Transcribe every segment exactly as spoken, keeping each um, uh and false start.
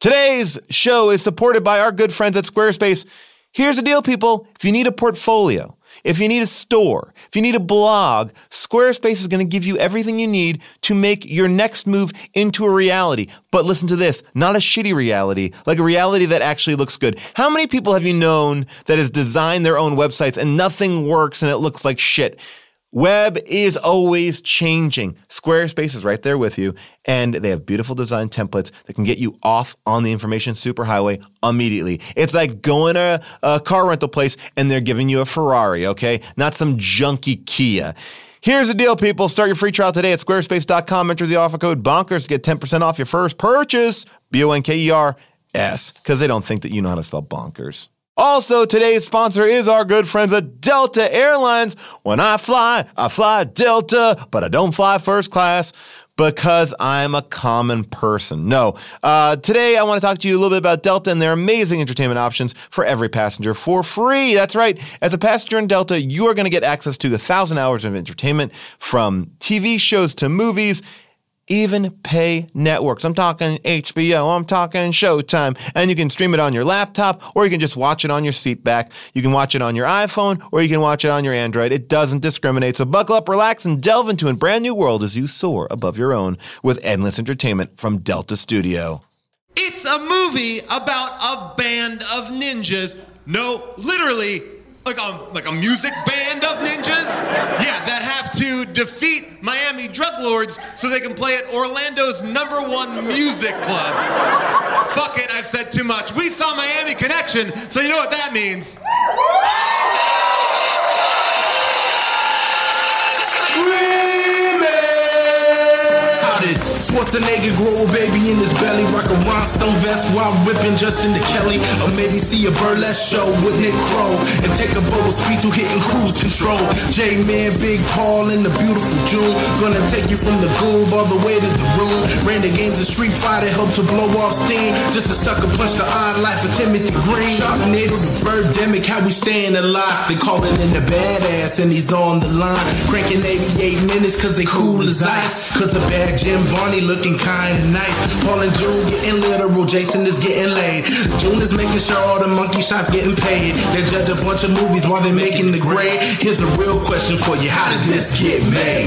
Today's show is supported by our good friends at Squarespace. Here's the deal, people. If you need a portfolio, if you need a store, if you need a blog, Squarespace is going to give you everything you need to make your next move into a reality. But listen to this, not a shitty reality, like a reality that actually looks good. How many people have you known that has designed their own websites and nothing works and it looks like shit? Web is always changing. Squarespace is right there with you, and they have beautiful design templates that can get you off on the information superhighway immediately. It's like going to a car rental place and they're giving you a Ferrari, okay? Not some junky Kia. Here's the deal, people. Start your free trial today at squarespace dot com. Enter the offer code BONKERS to get ten percent off your first purchase. B O N K E R S, because they don't think that you know how to spell bonkers. Also, today's sponsor is our good friends at Delta Airlines. When I fly, I fly Delta, but I don't fly first class because I'm a common person. No. Uh, today, I want to talk to you a little bit about Delta and their amazing entertainment options for every passenger for free. That's right. As a passenger in Delta, you are going to get access to a thousand hours of entertainment, from T V shows to movies, even pay networks. I'm talking H B O, I'm talking Showtime, and you can stream it on your laptop, or you can just watch it on your seat back. You can watch it on your iPhone, or you can watch it on your Android. It doesn't discriminate, so buckle up, relax, and delve into a brand new world as you soar above your own with endless entertainment from Delta Studio. It's a movie about a band of ninjas. No, literally, like a, like a music band of ninjas? Yeah, that have to defeat Miami drug lords so they can play at Orlando's number one music club. Fuck it, I've said too much. We saw Miami Connection, so you know what that means. Schwarzenegger grow a baby in his belly, rock a rhinestone vest while ripping Justin to Kelly, or maybe see a burlesque show with Nick Crow and take a boat with speed to hitting cruise control. J-Man, Big Paul, and the beautiful June, gonna take you from the goob all the way to the room. Ran the games of Street Fighter, helped to blow off steam, just a sucker punch the odd life of Timothy Green. Sharknado, the Birdemic, how we staying alive. They calling in the badass and he's on the line, cranking eighty-eight minutes cause they cool as ice, cause a bad Jim Barney looking kinda nice. Paul and June getting literal, Jason is getting laid. June is making sure all the monkey shots getting paid. They judge a bunch of movies while they're making the grade. Here's a real question for you, how did this get made?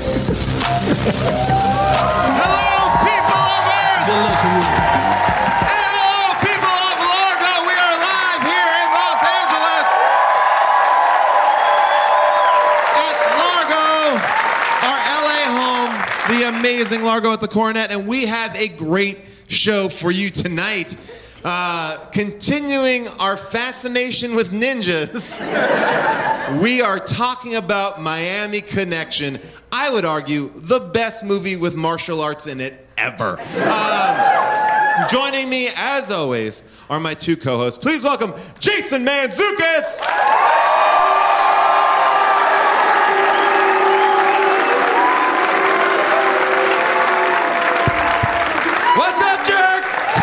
Hello, people of Earth! Good luck, Hello, people of Largo! We are live here in Los Angeles at Largo, our L A home, the amazing Largo at the Coronet, and we have a great show for you tonight. Uh, continuing our fascination with ninjas, we are talking about Miami Connection. I would argue the best movie with martial arts in it ever. Um, joining me, as always, are my two co-hosts. Please welcome Jason Mantzoukas. What's up, jerks?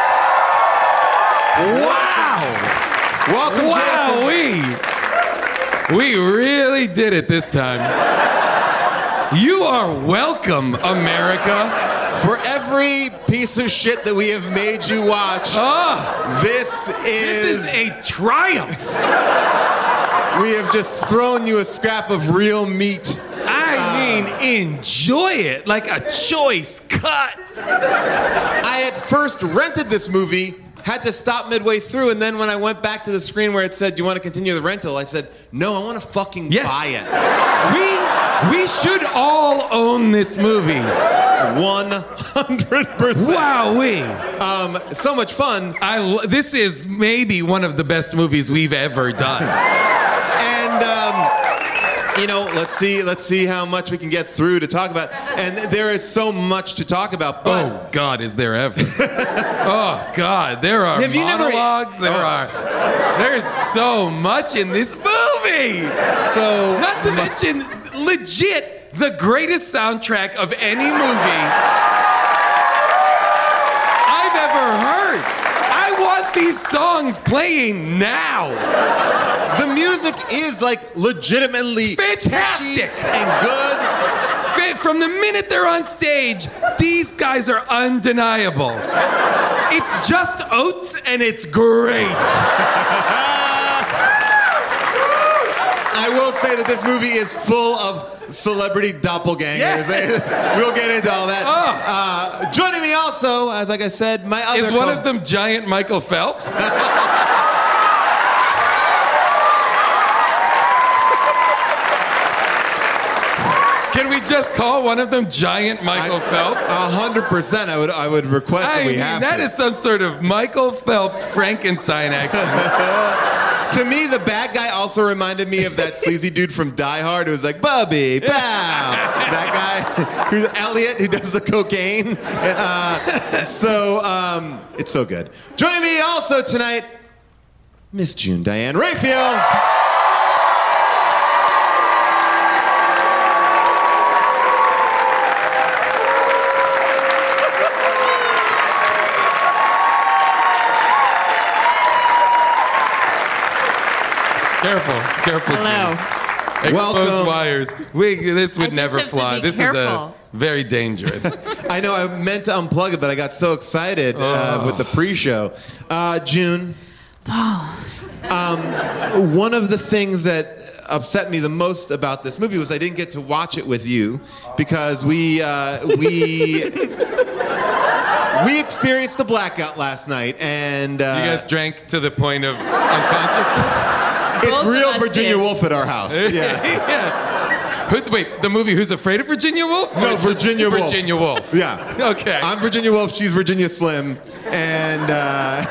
Wow! Welcome, Wow, Jason. we we really did it this time. You are welcome, America. For every piece of shit that we have made you watch, Oh, this is, this is a triumph. we have just thrown you a scrap of real meat. I mean, enjoy it like a choice cut. I had first rented this movie, had to stop midway through, and then when I went back to the screen where it said, "Do you want to continue the rental?" I said, "No, I want to fucking Yes. buy it." We we should all own this movie. one hundred percent. Wow, we. Um, so much fun. I lo- this is maybe one of the best movies we've ever done. And, um, you know, let's see, let's see how much we can get through to talk about. And there is so much to talk about, but... Oh, God, is there ever. Oh, God, there are Have you never- monologues, there Oh. are... There's so much in this movie! So... Not to mu- mention, legit, the greatest soundtrack of any movie I've ever heard. I want these songs playing now. The music is, like, legitimately... Fantastic. catchy and good. From the minute they're on stage, these guys are undeniable. It's just oats and it's great. I will say that this movie is full of celebrity doppelgangers. Yes. We'll get into all that. Oh. Uh, joining me also, as like I said, my other Is one co- of them giant Michael Phelps? Can we just call one of them giant Michael I- Phelps? A hundred percent. I would. I would request I that we mean, have that to. is some sort of Michael Phelps Frankenstein action. To me, the bad guy also reminded me of that sleazy dude from Die Hard who was like, Bubby, pow! That guy, who's Elliot, who does the cocaine. Uh, so, um, it's so good. Joining me also tonight, Miss June Diane Raphael. Careful, careful, Hello. Jim. Exposed Welcome. wires. We, this would I just never have to fly. be This careful. is a very dangerous. I know I meant to unplug it, but I got so excited uh, with the pre-show. Uh, June. Um, one of the things that upset me the most about this movie was I didn't get to watch it with you because we uh, we we experienced a blackout last night, and uh, You guys drank to the point of unconsciousness? it's Both of real us Virginia did. Woolf at our house. Yeah. Yeah. Who, wait, the movie Who's Afraid of Virginia Woolf? No, Or just Virginia Woolf. Virginia Woolf. Yeah. Okay. I'm Virginia Woolf. She's Virginia Slim, and. Uh,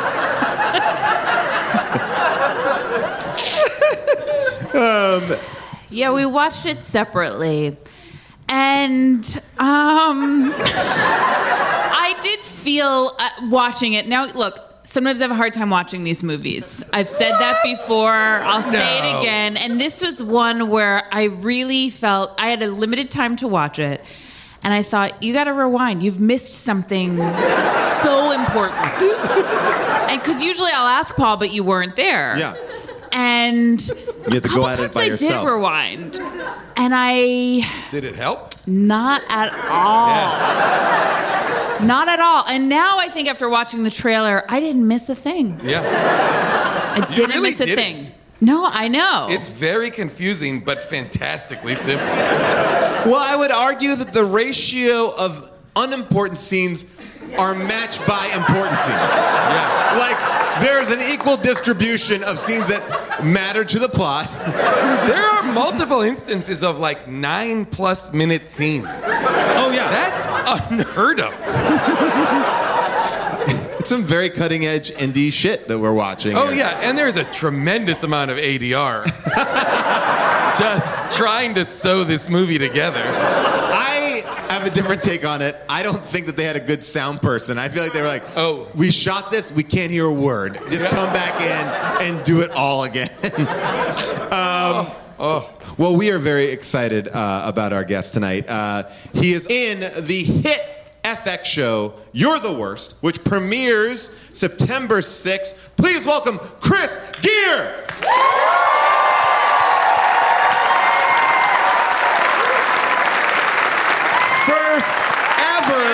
Yeah, we watched it separately. And um, I did feel uh, watching it. Now, look, sometimes I have a hard time watching these movies. I've said that before. I'll say No. it again. And this was one where I really felt I had a limited time to watch it. And I thought, you got to rewind. You've missed something so important. And because usually I'll ask Paul, but you weren't there. yeah. And You had to a go couple at it times by I yourself. did rewind, and I Did it help? not at all, not at all. And now I think after watching the trailer, I didn't miss a thing. Yeah. I didn't really miss a didn't. thing. No, I know. It's very confusing, but fantastically simple. Well, I would argue that the ratio of unimportant scenes are matched by important scenes. Yeah. Like, there's an equal distribution of scenes that matter to the plot. There are multiple instances of like nine plus minute scenes. Oh, yeah. That's unheard of. It's some very cutting edge indie shit that we're watching. Oh here. yeah, and there's a tremendous amount of A D R. Just trying to sew this movie together. I have a different take on it. I don't think that they had a good sound person. I feel like they were like, Oh. we shot this, we can't hear a word. Just Yeah. come back in and do it all again. um, Oh. Well, we are very excited uh, about our guest tonight. Uh, he is in the hit F X show, You're the Worst, which premieres September sixth. Please welcome Chris Gere. First ever,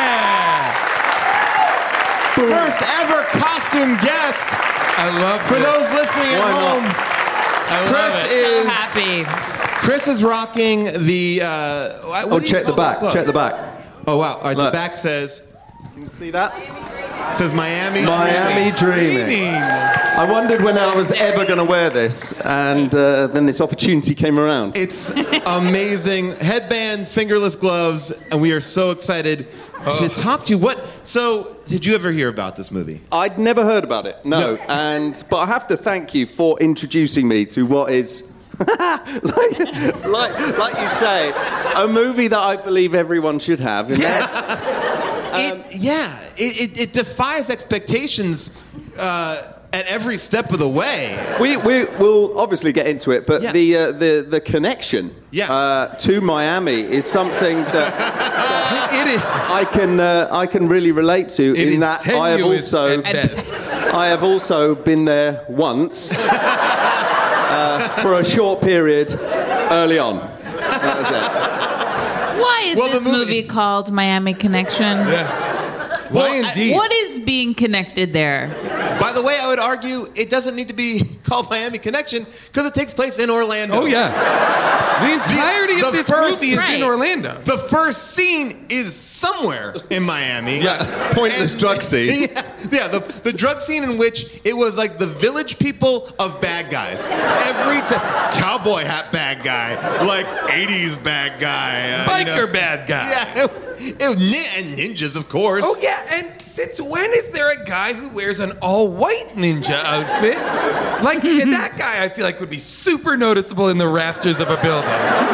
first ever costume guest. I love For this. those listening at Why not? home, I love Chris it. so is happy. Chris is rocking the. Uh, what Oh, do you check the call those back. clothes? Check the back. Oh wow! All right, the Look. back says Can you see that? says Miami. Miami Dreaming. Dreaming. I wondered when I was ever going to wear this, and uh, then this opportunity came around. It's amazing. Headband, fingerless gloves, and we are so excited to talk to you. What? So, did you ever hear about this movie? I'd never heard about it, no. No. And but I have to thank you for introducing me to what is, like, like, like you say, a movie that I believe everyone should have. And that's- It, yeah, it, it, it defies expectations uh, at every step of the way. We, we will obviously get into it, but Yeah. the, uh, the the connection Yeah. uh, to Miami is something that It is. I can uh, I can really relate to. It in is that I have tenuous also at best. I have also been there once uh, for a short period early on. That was it. Why is Well, the this movie- movie called Miami Connection? Yeah. Well, Why indeed? What is being connected there? By the way, I would argue it doesn't need to be called Miami Connection because it takes place in Orlando. Oh, yeah. The entirety The- of the this first- movie is Right. in Orlando. The first scene is somewhere in Miami. Yeah. Pointless And- drug scene. Yeah, yeah the, the drug scene in which it was like the village people of bad guys. Every time, cowboy hat bad guy, like eighties bad guy. Uh, you Biker know. bad guy. Yeah, it, it was nin- and ninjas, of course. Oh, yeah, and since when is there a guy who wears an all-white ninja outfit? Like, that guy, I feel like, would be super noticeable in the rafters of a building.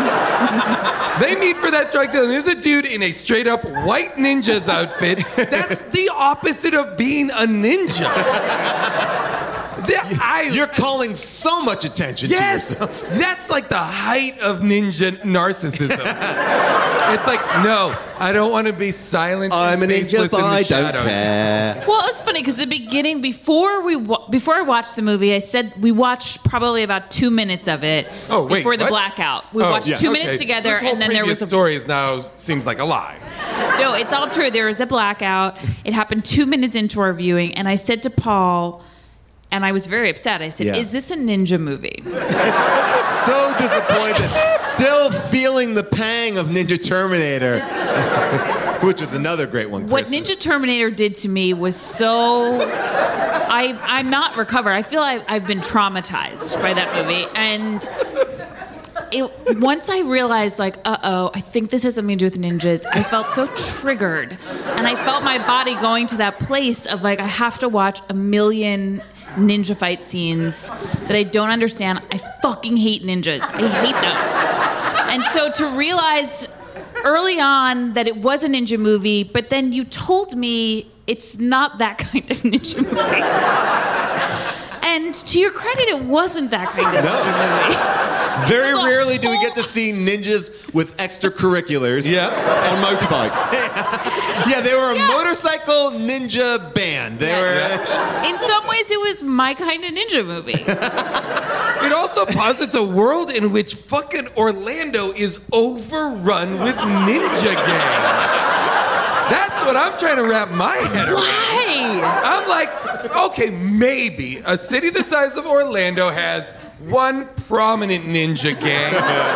They meet for that drug deal, and there's a dude in a straight-up white ninja's outfit. That's the opposite of being a ninja. The- I- You're calling so much attention Yes, to yourself. that's like the height of ninja narcissism. It's like, no, I don't want to be silent. I'm a and ninja, faceless but in the I don't shadows. care. Well, it's funny because the beginning, before we wa- before I watched the movie, I said we watched probably about two minutes of it Oh, wait, before the what? blackout. We Oh, watched yeah. two Okay. minutes together, This whole and then there previous was a stories now seems like a lie. no. It's all true. There was a blackout. It happened two minutes into our viewing, and I said to Paul, and I was very upset. I said, Yeah. "Is this a ninja movie?" So disappointed. Still feeling the pang of Ninja Terminator, which was another great one. What Chris. Ninja Terminator did to me was so. I I'm not recovered. I feel I, I've been traumatized by that movie, and it, once I realized, like, uh oh, I think this has something to do with ninjas. I felt so triggered, and I felt my body going to that place of like I have to watch a million ninja fight scenes that I don't understand. I fucking hate ninjas. I hate them. And so to realize early on that it was a ninja movie, but then you told me it's not that kind of ninja movie. And to your credit, it wasn't that kind of No. ninja movie. Very It was a rarely do we whole- get to see ninjas with extracurriculars. Yeah. On motorbikes. Yeah, they were a Yeah. motorcycle ninja band. They were. In some ways, it was my kind of ninja movie. It also posits a world in which fucking Orlando is overrun with ninja gangs. That's what I'm trying to wrap my head around. Why? I'm like, okay, maybe a city the size of Orlando has one prominent ninja gang.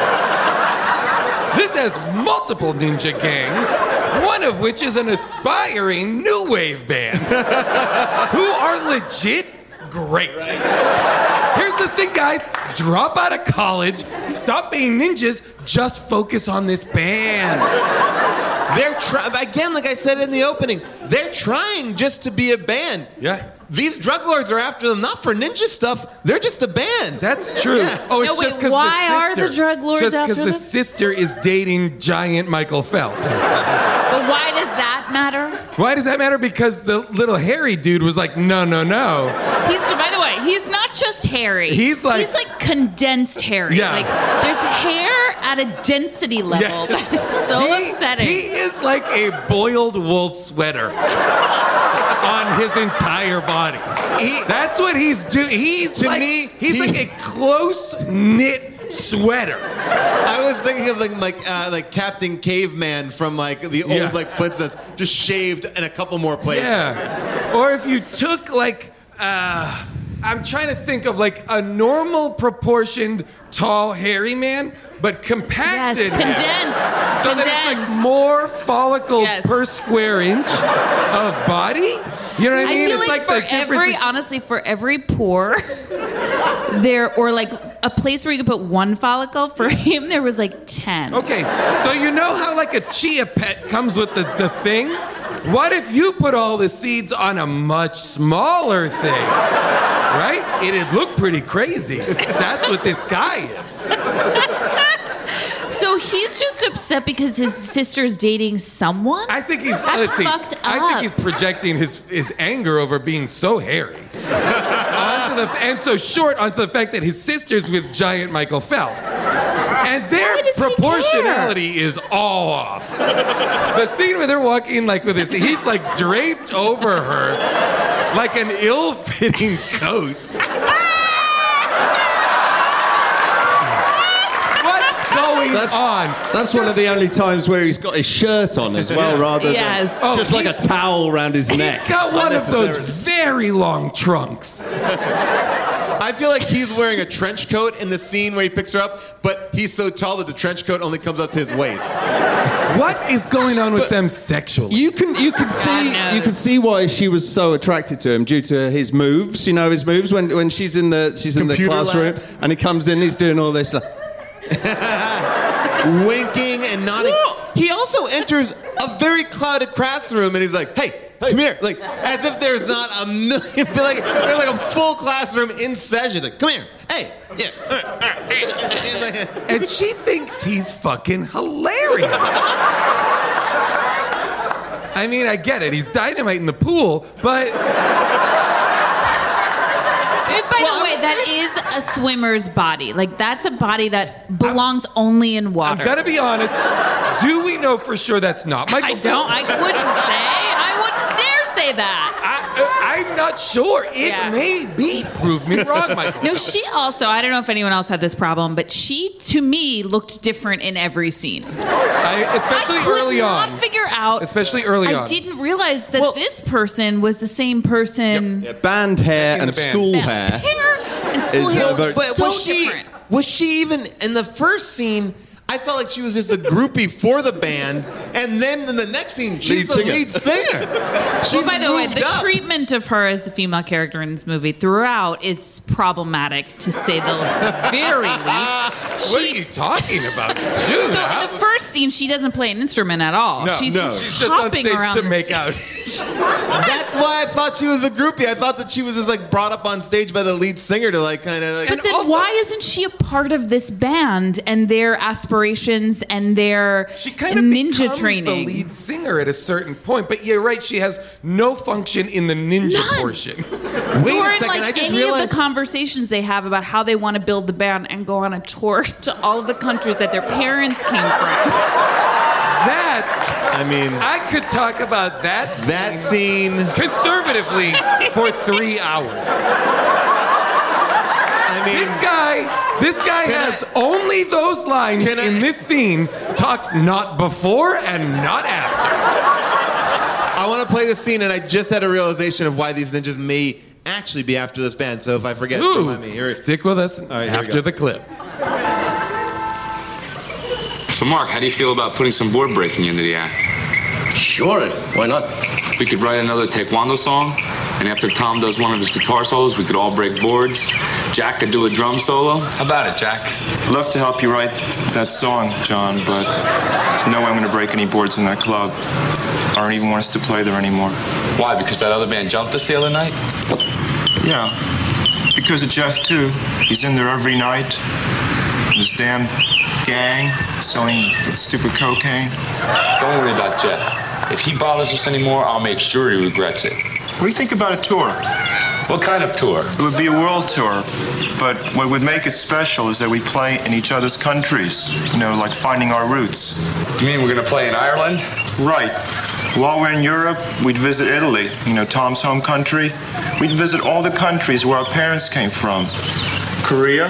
This has multiple ninja gangs, one of which is an aspiring new wave band who are legit great. Here's the thing, guys. Drop out of college, stop being ninjas, just focus on this band. They're trying, again, like I said in the opening, they're trying just to be a band. Yeah. These drug lords are after them not for ninja stuff. They're just a band. That's true. Yeah. Oh, it's No, wait, just because why the are sister, the drug lords just because after the them? sister is dating giant Michael Phelps. But why does that matter? Why does that matter? Because the little hairy dude was like, no, no, no. He's, by the way, he's not just hairy. He's like- he's like condensed hairy. Yeah. Like there's hair at a density level Yeah. that is so he, upsetting. He is like a boiled wool sweater on his entire body. He- That's what he's doing. He's To like, me, he's he- like a close knit sweater. I was thinking of like like uh, like Captain Caveman from like the old Yeah. like Flintstones, just shaved in a couple more places. Yeah. Or if you took like, uh, I'm trying to think of like a normal proportioned tall hairy man, but yes, compacted. hair. condensed. So condensed. that it's like more follicles Yes. per square inch of body. You know what I I mean? feel it's like, like, for the difference every, between- honestly, for every pore, there, or like a place where you could put one follicle, for him, there was like ten. Okay, so you know how like a chia pet comes with the, the thing? What if you put all the seeds on a much smaller thing? Right? It'd look pretty crazy. That's what this guy is. So he's just upset because his sister's dating someone? I think he's That's let's see. fucked I think up. he's projecting his, his anger over being so hairy. onto the, and so short onto the fact that his sister's with giant Michael Phelps. And their Why does he proportionality is all off. The scene where they're walking like with his, he's like draped over her like an ill-fitting coat. What's going going That's, on? that's one of the only times where he's got his shirt on as well, rather Yes. than Oh, just like a he's- towel around his neck. He's got one of those Unnecessarily. very long trunks. I feel like he's wearing a trench coat in the scene where he picks her up, but he's so tall that the trench coat only comes up to his waist. What is going on with them sexually? You can you can see knows. you can see why she was so attracted to him due to his moves. You know his moves when when she's in the she's in the Computer classroom lab. and he comes in. He's doing all this. Like, Winking and nodding. He also enters a very crowded classroom and he's like, hey, come here. Like, as if there's not a million, like, there's like a full classroom in session. Like, come here. Hey, yeah. uh, uh, uh, and like- And she thinks he's fucking hilarious. I mean, I get it. He's dynamite in the pool, but And by Well, the I way, would that say- is a swimmer's body. Like, that's a body that belongs only in water. I'm gonna be honest. Do we know for sure that's not Michael? I don't. I wouldn't say. I wouldn't dare say that. I, I'm not sure. It Yeah. may be. Prove me wrong, Michael. No, she also, I don't know if anyone else had this problem, but she, to me, looked different in every scene. I, especially I could early not on. figure out. Especially early I on. didn't realize that Well- this person was the same person. yeah, band hair In and the band. school Band hair. hair and school Is, hair uh, looks very- so was she different. was she even in the first scene? I felt like she was just a groupie for the band, and then in the next scene, she's Lead the singer. lead singer. She's Well, by the way, moved the up. treatment of her as the female character in this movie throughout is problematic, to say the very least. What are She- you talking about? Dude, So how- in the first scene, she doesn't play an instrument at all. no, she's no. just She's just on hopping stage around to the make stage. out. That's why I thought she was a groupie. I thought that she was just like brought up on stage by the lead singer to like kind of like. But then also- why isn't she a part of this band and their aspirations and their She kind of ninja becomes training? the lead singer at a certain point, but you're right. She has no function in the ninja None. portion. Wait or a in second, like I just any realized. of the conversations they have about how they want to build the band and go on a tour to all of the countries that their parents came from. That I mean, I could talk about that. that scene scene. conservatively for three hours. I mean, This guy, this guy Can I- has only those lines Can I- in this scene. Talks not before and not after. I want to play the scene, and I just had a realization of why these ninjas may actually be after this band. So if I forget, Ooh, remind me. Here, stick with us right, here we after go. the clip. So, Mark, how do you feel about putting some board breaking into the act? Sure, why not? We could write another Taekwondo song, and after Tom does one of his guitar solos, we could all break boards. Jack could do a drum solo. How about it, Jack? Love to help you write that song, John, but there's no way I'm going to break any boards in that club. I don't even want us to play there anymore. Why? Because that other band jumped us the other night? Yeah, because of Jeff, too. He's in there every night. This damn gang selling that stupid cocaine. Don't worry about Jeff. If he bothers us anymore, I'll make sure he regrets it. What do you think about a tour? What kind of tour? It would be a world tour, but what would make it special is that we play in each other's countries. You know, like finding our roots. You mean we're gonna play in Ireland? Right. While we're in Europe, we'd visit Italy, you know, Tom's home country. We'd visit all the countries where our parents came from. Korea,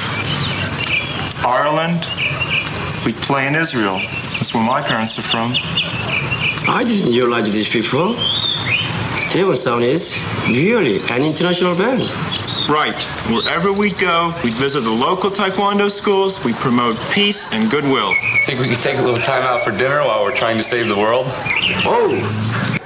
Ireland. We'd play in Israel. That's where my parents are from. I didn't realize this before. Table Sound is really an international band. Right. Wherever we go, we'd visit the local Taekwondo schools. We promote peace and goodwill. Think we could take a little time out for dinner while we're trying to save the world? Oh,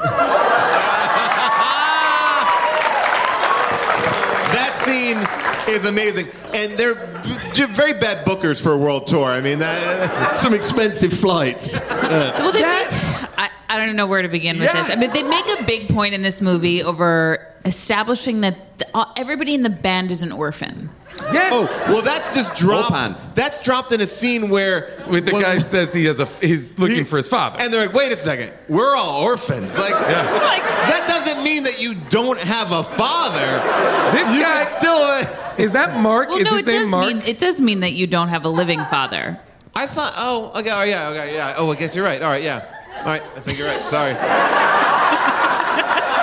that scene is amazing, and they're b- very bad bookers for a world tour. I mean, that. Some expensive flights. Well, they make, I, I don't even know where to begin with Yeah. this. I mean, they make a big point in this movie over establishing that the, uh, everybody in the band is an orphan. Yes. Oh, well, that's just dropped. Wolfman. That's dropped in a scene where With the when- guy says he has a he's looking he- for his father. and they're like, "Wait a second, we're all orphans." Like, Yeah. like that doesn't mean that you don't have a father. This You guy can still. Uh, is that Mark? Well, is no, his it name does Mark? mean it does mean that you don't have a living father. I thought. Oh, okay. Oh, yeah. Okay. Yeah. Oh, I guess you're right. All right. Yeah. All right. I think you're right. Sorry.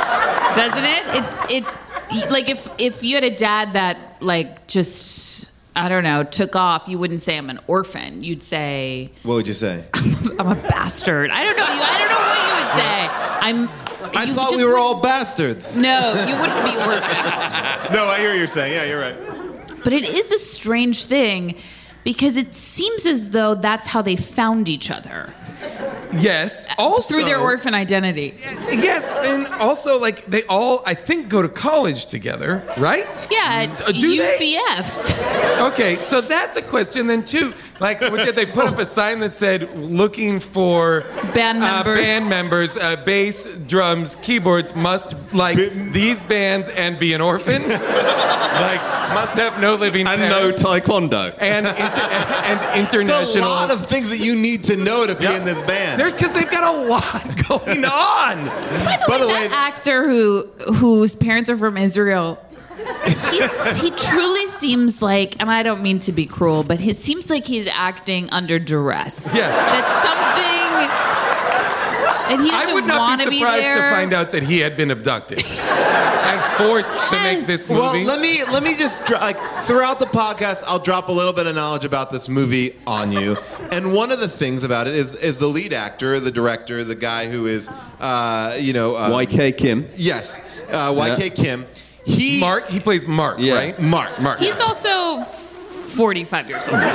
Doesn't it? It it like if if you had a dad that like just I don't know, took off, you wouldn't say I'm an orphan. You'd say What would you say? I'm a bastard. I don't know. You, I don't know what you would say. I'm. I you thought just we were wouldn't- all bastards. No, you wouldn't be orphan. No, I hear what you're saying. Yeah, you're right. But it is a strange thing because it seems as though that's how they found each other. Yes. Also through their orphan identity. Yes, and also like they all I think go to college together, right? Yeah, Uh, do U they? C F. Okay, so that's a question then too. Like, what, did they put up a sign that said "looking for Band uh, members. band members, uh, bass, drums, keyboards must like these bands and be an orphan, like must have no living And parents, no taekwondo. and inter- and It's international." a lot of things that you need to know to be in this band. Because they've got a lot going on. By the By way, the that way- actor who whose parents are from Israel, he's, he truly seems like, and I don't mean to be cruel, but it seems like he's acting under duress. Yeah. That's something that he doesn't I would not want be to be surprised there. to find out that he had been abducted and forced to make this movie. Well, let me let me just dro- like throughout the podcast, I'll drop a little bit of knowledge about this movie on you. And one of the things about it is is the lead actor, the director, the guy who is, uh, you know, uh, Y K Kim. yes, uh, Y K Kim. He Mark, he plays Mark, Yeah. right? Mark. Mark. He's also forty-five years old.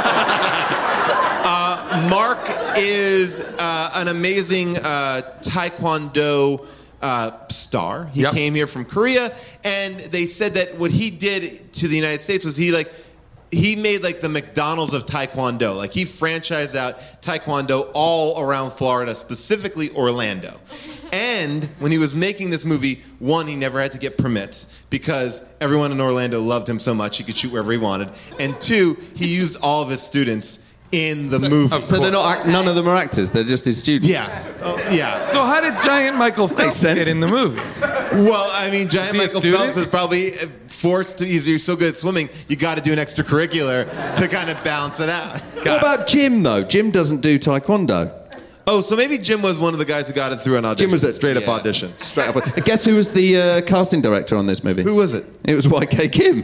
Mark is uh, an amazing uh, Taekwondo uh, star. He Yep. came here from Korea, and they said that what he did to the United States was he like he made like the McDonald's of Taekwondo. Like he franchised out Taekwondo all around Florida, specifically Orlando. And when he was making this movie, one, he never had to get permits because everyone in Orlando loved him so much he could shoot wherever he wanted. And two, he used all of his students in the movie. of So they're not. Act- none of them are actors. They're just his students. Yeah, oh, yeah. So how did Giant Michael Phelps sense. get in the movie? Well, I mean, Giant he a Michael student? Phelps is probably forced to. He's you're so good at swimming, you got to do an extracurricular to kind of balance it out. What about Jim though? Jim doesn't do taekwondo. Oh, so maybe Jim was one of the guys who got it through an audition. Jim was a straight up yeah. audition. Straight up. Guess who was the uh, casting director on this movie? Who was it? It was Y K Kim.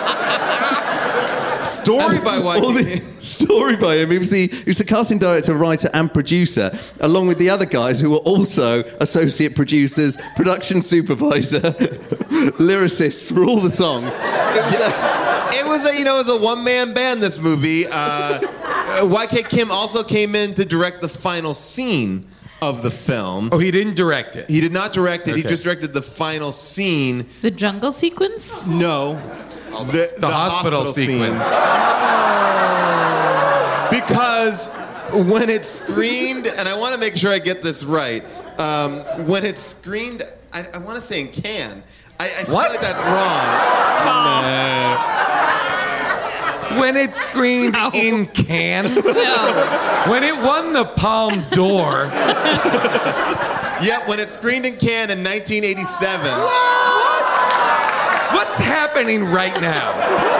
Story by Y All K. the story by him. He was the he was the casting director, writer, and producer, along with the other guys who were also associate producers, production supervisor, lyricists for all the songs. It was a- It was a you know it was a one man band. This movie. Uh, uh, Y K Kim also came in to direct the final scene of the film. Oh, he didn't direct it. He did not direct it. He Okay. just directed the final scene. The jungle sequence? No, the, The hospital sequence. scene. Because when it's screened, and I want to make sure I get this right. Um, when it's screened, I, I want to say in Cannes. I, I feel What? like that's wrong. When it screened No. in Cannes, No. when it won the Palme d'Or, Yep, when it's screened in Cannes in nineteen eighty-seven. what's happening right now?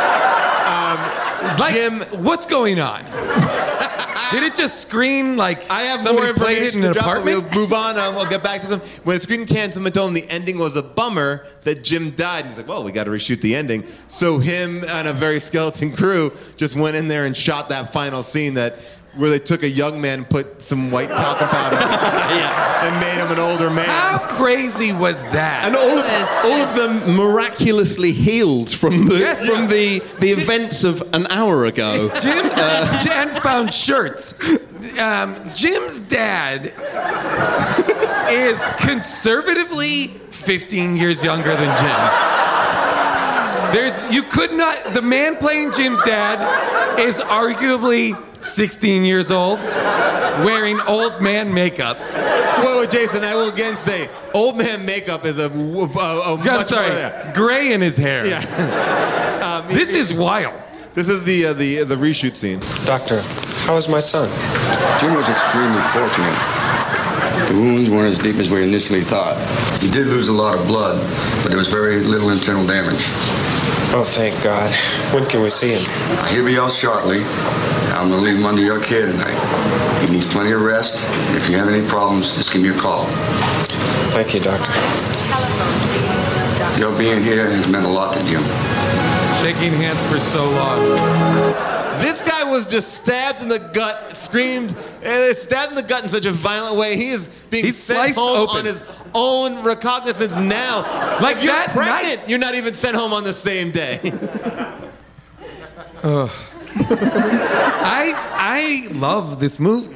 Like, Jim, what's going on? Did it just screen like I have somebody more played it information in to an drop, but we'll apartment? move on. Um, we'll get back to some. When it's screened in Cannes, someone told him the ending was a bummer, that Jim died. And he's like, well, we got to reshoot the ending. So him and a very skeleton crew just went in there and shot that final scene that where they took a young man, put some white talcum powder on his head, and made him an older man. How crazy was that? and all of, That's all of them miraculously healed from the Yes. from the, the events of an hour ago. Jim's and found shirts. Um, Jim's dad is conservatively fifteen years younger than Jim. There's you could not. The man playing Jim's dad is arguably sixteen years old, wearing old man makeup. Whoa, Jason, I will again say, old man makeup is a, a, a I'm much sorry, more, yeah. gray in his hair. Yeah. um, This is wild. this is the uh, the the reshoot scene. Doctor, how is my son? Jim was extremely fortunate. The wounds weren't as deep as we initially thought. He did lose a lot of blood, but there was very little internal damage. Oh, thank God. When can we see him? He'll be out shortly. I'm gonna leave him under your care tonight. He needs plenty of rest. If you have any problems, just give me a call. Thank you, Doctor. Your being here has meant a lot to Jim. shaking hands for so long. This guy was just stabbed in the gut, screamed, uh, stabbed in the gut in such a violent way. He is being He's sent sliced home open. on his own recognizance now. Like if you're that pregnant, night- you're not even sent home on the same day. Ugh. I I love this movie.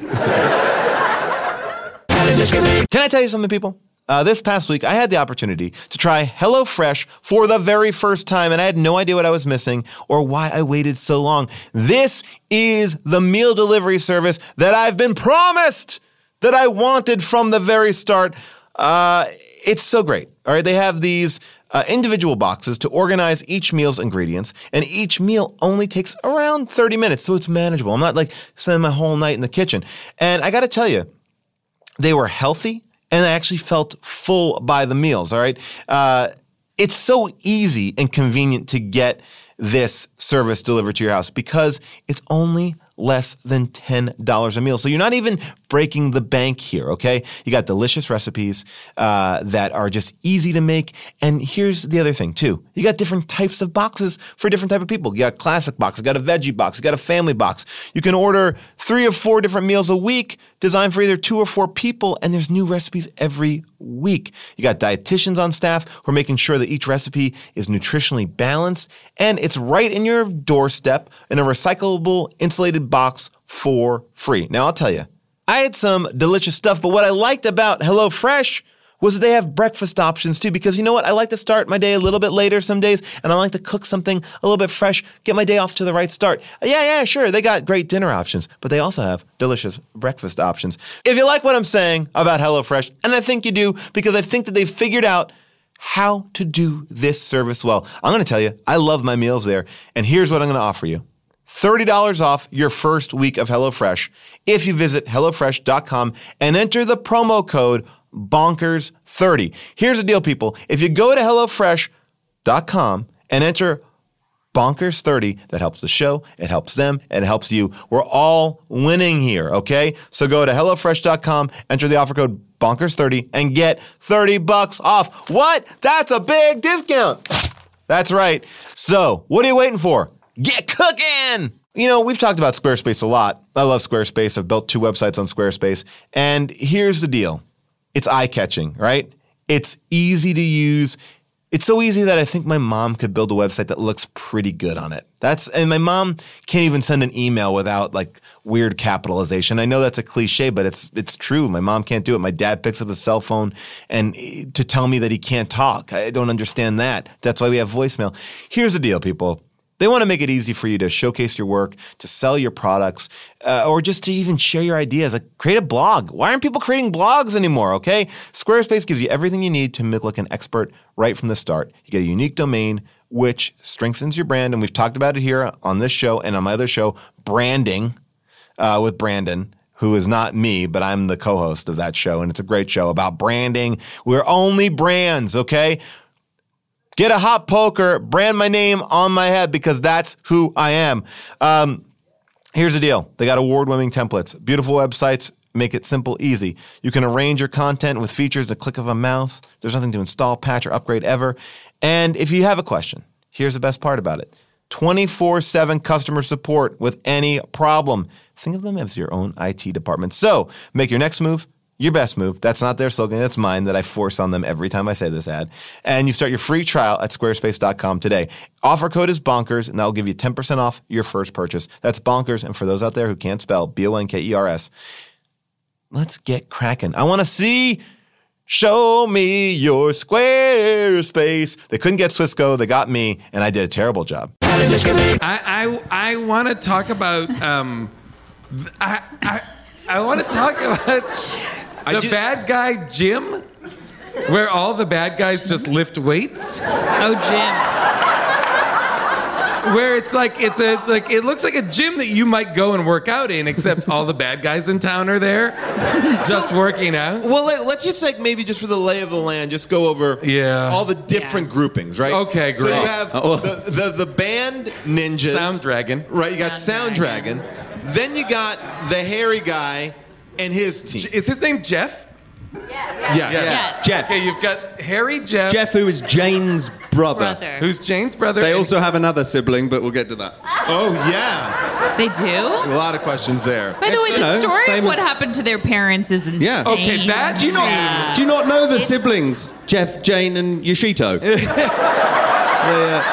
Can I tell you something, people? Uh, this past week, I had the opportunity to try HelloFresh for the very first time, and I had no idea what I was missing or why I waited so long. This is the meal delivery service that I've been promised, that I wanted from the very start. Uh, it's so great. All right, they have these uh, individual boxes to organize each meal's ingredients, and each meal only takes around thirty minutes, so it's manageable. I'm not like spending my whole night in the kitchen. And I got to tell you, they were healthy, and I actually felt full by the meals, all right? Uh, it's so easy and convenient to get this service delivered to your house because it's only less than ten dollars a meal. So you're not even breaking the bank here, okay? You got delicious recipes uh, that are just easy to make. And here's the other thing, too. You got different types of boxes for different type of people. You got a classic box, you got a veggie box, you got a family box. You can order three or four different meals a week designed for either two or four people, and there's new recipes every week. You got dietitians on staff who are making sure that each recipe is nutritionally balanced, and it's right in your doorstep in a recyclable, insulated box for free. Now, I'll tell you, I had some delicious stuff, but what I liked about HelloFresh was that they have breakfast options too, because you know what? I like to start my day a little bit later some days, and I like to cook something a little bit fresh, get my day off to the right start. Yeah, yeah, sure, they got great dinner options, but they also have delicious breakfast options. If you like what I'm saying about HelloFresh, and I think you do, because I think that they've figured out how to do this service well. I'm going to tell you, I love my meals there, and here's what I'm going to offer you. thirty dollars off your first week of HelloFresh if you visit HelloFresh dot com and enter the promo code bonkers thirty. Here's the deal, people. If you go to HelloFresh dot com and enter bonkers thirty, that helps the show, it helps them, and it helps you. We're all winning here, okay? So go to HelloFresh dot com, enter the offer code bonkers thirty, and get thirty bucks off. What? That's a big discount. That's right. So what are you waiting for? Get cooking! You know, we've talked about Squarespace a lot. I love Squarespace. I've built two websites on Squarespace. And here's the deal. It's eye-catching, right? It's easy to use. It's so easy that I think my mom could build a website that looks pretty good on it. That's and my mom can't even send an email without like weird capitalization. I know that's a cliche, but it's it's true. My mom can't do it. My dad picks up his cell phone and to tell me that he can't talk. I don't understand that. That's why we have voicemail. Here's the deal, people. They want to make it easy for you to showcase your work, to sell your products, uh, or just to even share your ideas. Like, create a blog. Why aren't people creating blogs anymore, okay? Squarespace gives you everything you need to make like an expert right from the start. You get a unique domain, which strengthens your brand, and we've talked about it here on this show and on my other show, Branding, uh, with Brandon, who is not me, but I'm the co-host of that show, and it's a great show about branding. We're only brands, okay? Get a hot poker, brand my name on my head because that's who I am. Um, here's the deal. They got award-winning templates, beautiful websites, make it simple, easy. You can arrange your content with features at the click of a mouse. There's nothing to install, patch, or upgrade ever. And if you have a question, here's the best part about it. twenty-four seven customer support with any problem. Think of them as your own I T department. So make your next move your best move. That's not their slogan. That's mine that I force on them every time I say this ad. And you start your free trial at squarespace dot com today. Offer code is bonkers, and that will give you ten percent off your first purchase. That's bonkers. And for those out there who can't spell, B O N K E R S, let's get cracking. I want to see, show me your Squarespace. They couldn't get Swissco. They got me, and I did a terrible job. I I, I want to talk about um, th- I I, I want to talk about the just, bad guy gym, where all the bad guys just lift weights. Oh, gym. Where it's like it's a like it looks like a gym that you might go and work out in, except all the bad guys in town are there, just so, working out. Well, let, let's just like maybe just for the lay of the land, just go over yeah. all the different yeah. groupings, right? Okay, great. So you have oh. the, the the band ninjas, Sound Dragon, right? You got Sound, Sound Dragon. Dragon. Then you got the hairy guy and his team. Is his name Jeff? Yes. Yes. Yes. Jeff. Okay, you've got Harry, Jeff, Jeff, who is Jane's brother. Brother. who's Jane's brother. They and- also have another sibling, but we'll get to that. Oh, yeah. They do? A lot of questions there. By the way, You the know, story of famous- what happened to their parents is insane. Yeah. Okay, that- Do you not? Yeah. Do you not know the It's- siblings, Jeff, Jane, and Yoshito? They, uh,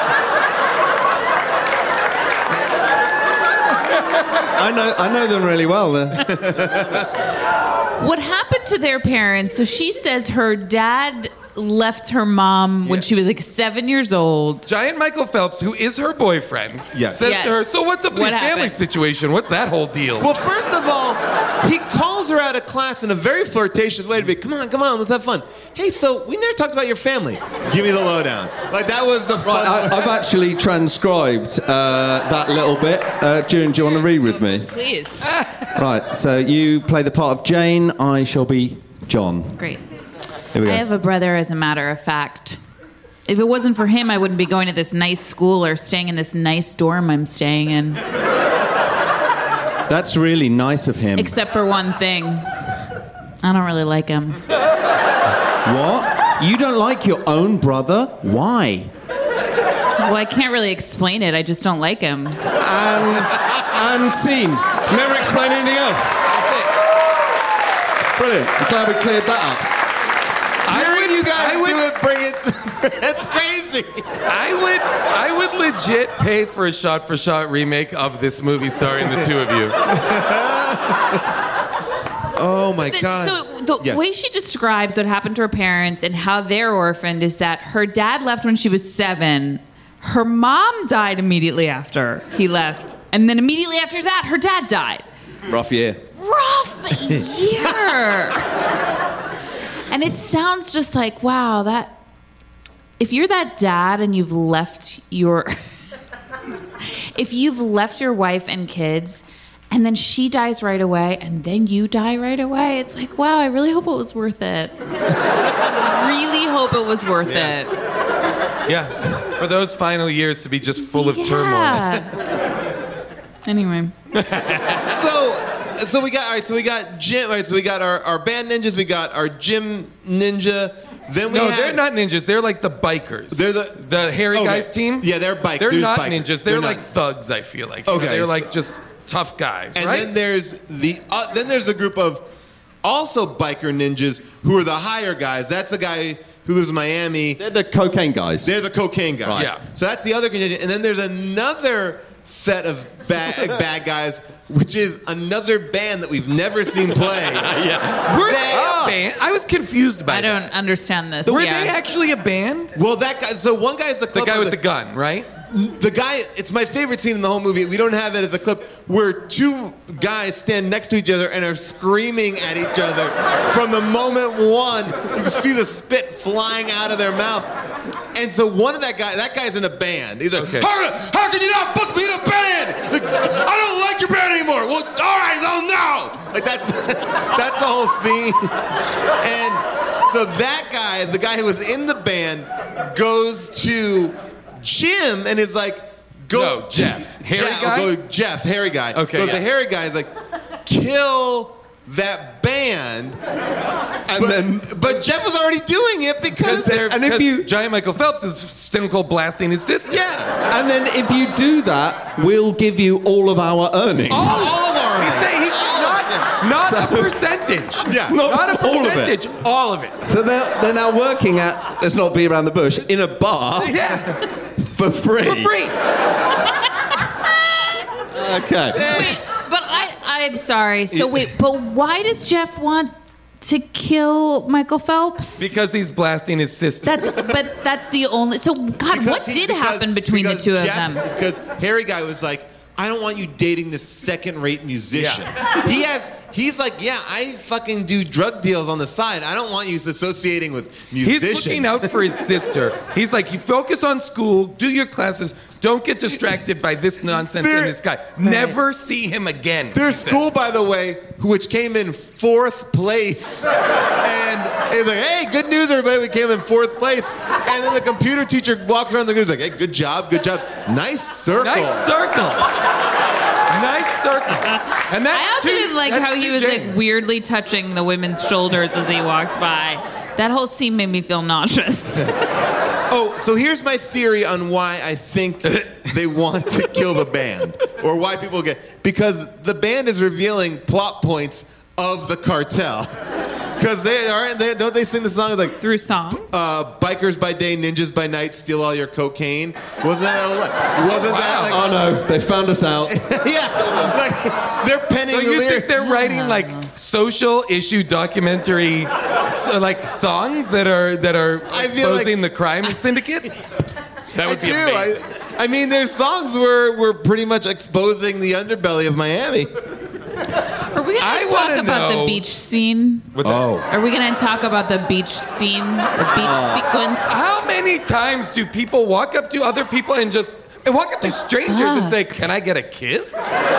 I know. I know them really well. They're- What happened to their parents? So she says her dad left her mom when Yeah. she was like seven years old. Giant Michael Phelps, who is her boyfriend, Yes. says Yes. to her, "So what's up with What your family happened? situation? What's that whole deal?" Well, first of all, he calls her out of class in a very flirtatious way to be, come on, come on, let's have fun. Hey, so we never talked about your family. Give me the lowdown. Like, that was the fun. I, I've actually transcribed uh, that little bit. Uh, June, do you want to read with me? Please. Right. So you play the part of Jane. I shall be John. Great. Here we go. I have a brother, as a matter of fact. If it wasn't for him, I wouldn't be going to this nice school or staying in this nice dorm I'm staying in. That's really nice of him. Except for one thing. I don't really like him. What? You don't like your own brother? Why? Well, I can't really explain it. I just don't like him. And, and scene. Never explain anything else. Brilliant. I'm glad we cleared that up. Hearing you guys I would- do it, bring it. That's crazy. I would, I would legit pay for a shot-for-shot remake of this movie starring the two of you. Oh, my Th- God. So the Yes. way she describes what happened to her parents and how they're orphaned is that her dad left when she was seven. Her mom died immediately after he left. And then immediately after that, her dad died. Rough year. Rough year. And it sounds just like, wow, that... If you're that dad and you've left your... if you've left your wife and kids... And then she dies right away, and then you die right away. It's like, wow, I really hope it was worth it. Really hope it was worth Yeah. it. Yeah, for those final years to be just full of turmoil. Yeah. Anyway. So, so we got, all right, so we got gym, all right, so we got our, our band ninjas, we got our gym ninja, then we No, had... they're not ninjas. They're like the bikers. They're the- the hairy Okay. guys team. Yeah, they're bike- They're there's not bikers. ninjas. They're, They're like not- thugs. I feel like. You know, Okay, they're so- like just tough guys, And right? then there's the uh, then there's a group of also biker ninjas who are the higher guys. That's the guy who lives in Miami. They're the cocaine guys. They're the cocaine guys. Right. Yeah. So that's the other contingent. And then there's another set of bad, bad guys, which is another band that we've never seen play. yeah. Were they They- a band? I was confused by I that. don't understand this. Were yeah. they actually a band? Well, that guy. So one guy's the The club guy with the, the gun, right? the guy. It's my favorite scene in the whole movie. We don't have it as a clip where two guys stand next to each other and are screaming at each other from the moment one. You see the spit flying out of their mouth. And so one of that guy, that guy's in a band. He's like, Okay. how, how can you not book me in a band? Like, I don't like your band anymore. Well, all right, well, no. Like that's that's the whole scene. And so that guy, the guy who was in the band, goes to Jim and is like, go. No, Jeff. Hairy Jeff, guy? Go, Jeff, hairy guy. Okay, Goes yeah. the hairy guy is like, kill that band. And But, then but Jeff was already doing it because. and if 'cause you- Giant Michael Phelps is stone cold blasting his sister. Yeah. and then if you do that, we'll give you all of our earnings. All, All of our He's saying he's all not, of them. not a percentage. Yeah. Not Not a all of it. percentage. All of it. So they're, they're now working at, let's not be around the bush, in a bar Yeah. for free. For free. Okay. Wait, but I, I'm sorry. So wait, but why does Jeff want to kill Michael Phelps? Because he's blasting his sister. That's, but that's the only. So God, Because what he- did because- happen between the because two Jeff- of them? Because Harry guy was like, I don't want you dating this second-rate musician. He has, he's like, yeah, I fucking do drug deals on the side. I don't want you associating with musicians. He's looking out for his sister. He's like, you focus on school, do your classes, don't get distracted by this nonsense There- and this guy. Never see him again. Their he school, says. by the way, which came in fourth place. And it's like, hey, good news, everybody, we came in fourth place. And then the computer teacher walks around the room, he's like, hey, good job, good job. Nice circle. Nice circle. Nice circle. And that's I also too- didn't like that's how he too was Jane. like weirdly touching the women's shoulders as he walked by. That whole scene made me feel nauseous. Oh, so here's my theory on why I think they want to kill the band, or why people get because the band is revealing plot points of the cartel. Because they aren't they don't they sing the song? It's like through song. Uh, bikers by day, ninjas by night, steal all your cocaine. Wasn't that? Wasn't that like? Oh no, they found us out. Yeah, like they're penning So the you lyrics. think they're writing like social issue documentary, so, like songs that are that are I feel exposing like- the crime syndicate? That would I be do. amazing. I, I mean, their songs were were pretty much exposing the underbelly of Miami. Are we I going to talk wanna about know- the beach scene? What's that? Oh. Are we going to talk about the beach scene, the beach Oh. sequence? How many times do people walk up to other people and just and walk up to strangers and say, "Can I get a kiss?"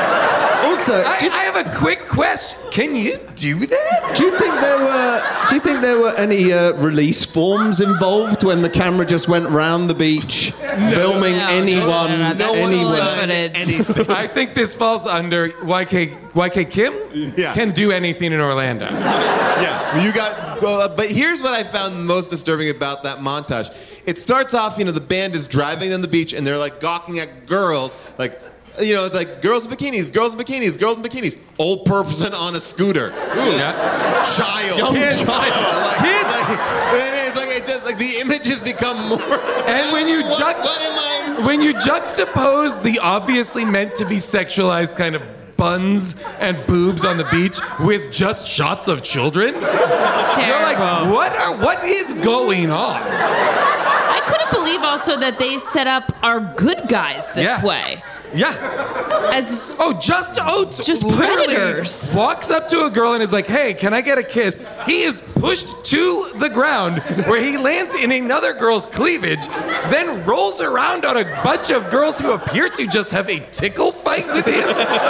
Also, I, do, you, I have a quick question. Can you do that? do you think there were do you think there were any uh, release forms involved when the camera just went round the beach filming No, no, anyone no, no, No That's one anywhere? signed footage. anything. I think this falls under Y K Y K Kim Yeah. can do anything in Orlando. Yeah, you got. Uh, but here's what I found most disturbing about that montage. It starts off, you know, the band is driving on the beach and they're like gawking at girls, like, you know, it's like girls in bikinis, girls in bikinis, girls in bikinis. Old person on a scooter. Ooh, Yeah. child, Young child. child. Like, Kids. like, and it's like it just like the images become more. And when you what, ju- what am I? when you juxtapose the obviously meant to be sexualized kind of buns and boobs on the beach with just shots of children, It's you're like, terrible. what are what is going on? I couldn't believe also that they set up our good guys this Yeah. way. Yeah. As Oh, Just Oates Just literally predators. walks up to a girl and is like, "Hey, can I get a kiss?" He is pushed to the ground where he lands in another girl's cleavage, then rolls around on a bunch of girls who appear to just have a tickle fight with him.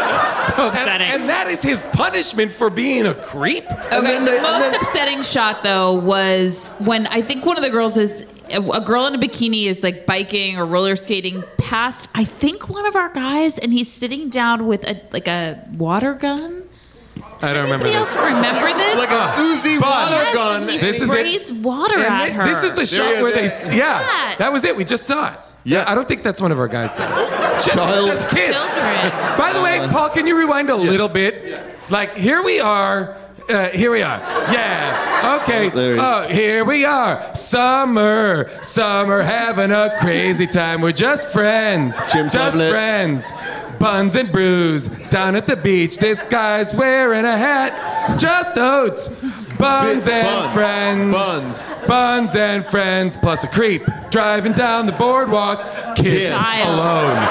so And, upsetting. and that is his punishment for being a creep. Okay, then the they- and most then- upsetting shot though was when I think one of the girls is a girl in a bikini is like biking or roller skating past I think one of our guys and he's sitting down with a like a water gun. Does I don't remember anybody this. else remember this? Like a Uzi Fun. water Yes, gun. and he This is it. sprays water And at thi- her. this is the shot There where he they, is. yeah, Yes. that was it. We just saw it. Yeah. I don't think that's one of our guys though. Ch- Child. That's kids. Children. By the way, Paul, can you rewind a little bit? Like, here we are. Uh, here we are. Yeah. Okay. Oh, there he is. Oh, here we are. Summer. Summer having a crazy time. We're just friends. Jim's just loving it. friends. Buns and brews down at the beach. This guy's wearing a hat. Just Oates. Buns Big and buns. friends. Buns. Buns and friends plus a creep. Driving down the boardwalk. Kids Yeah. Child. alone.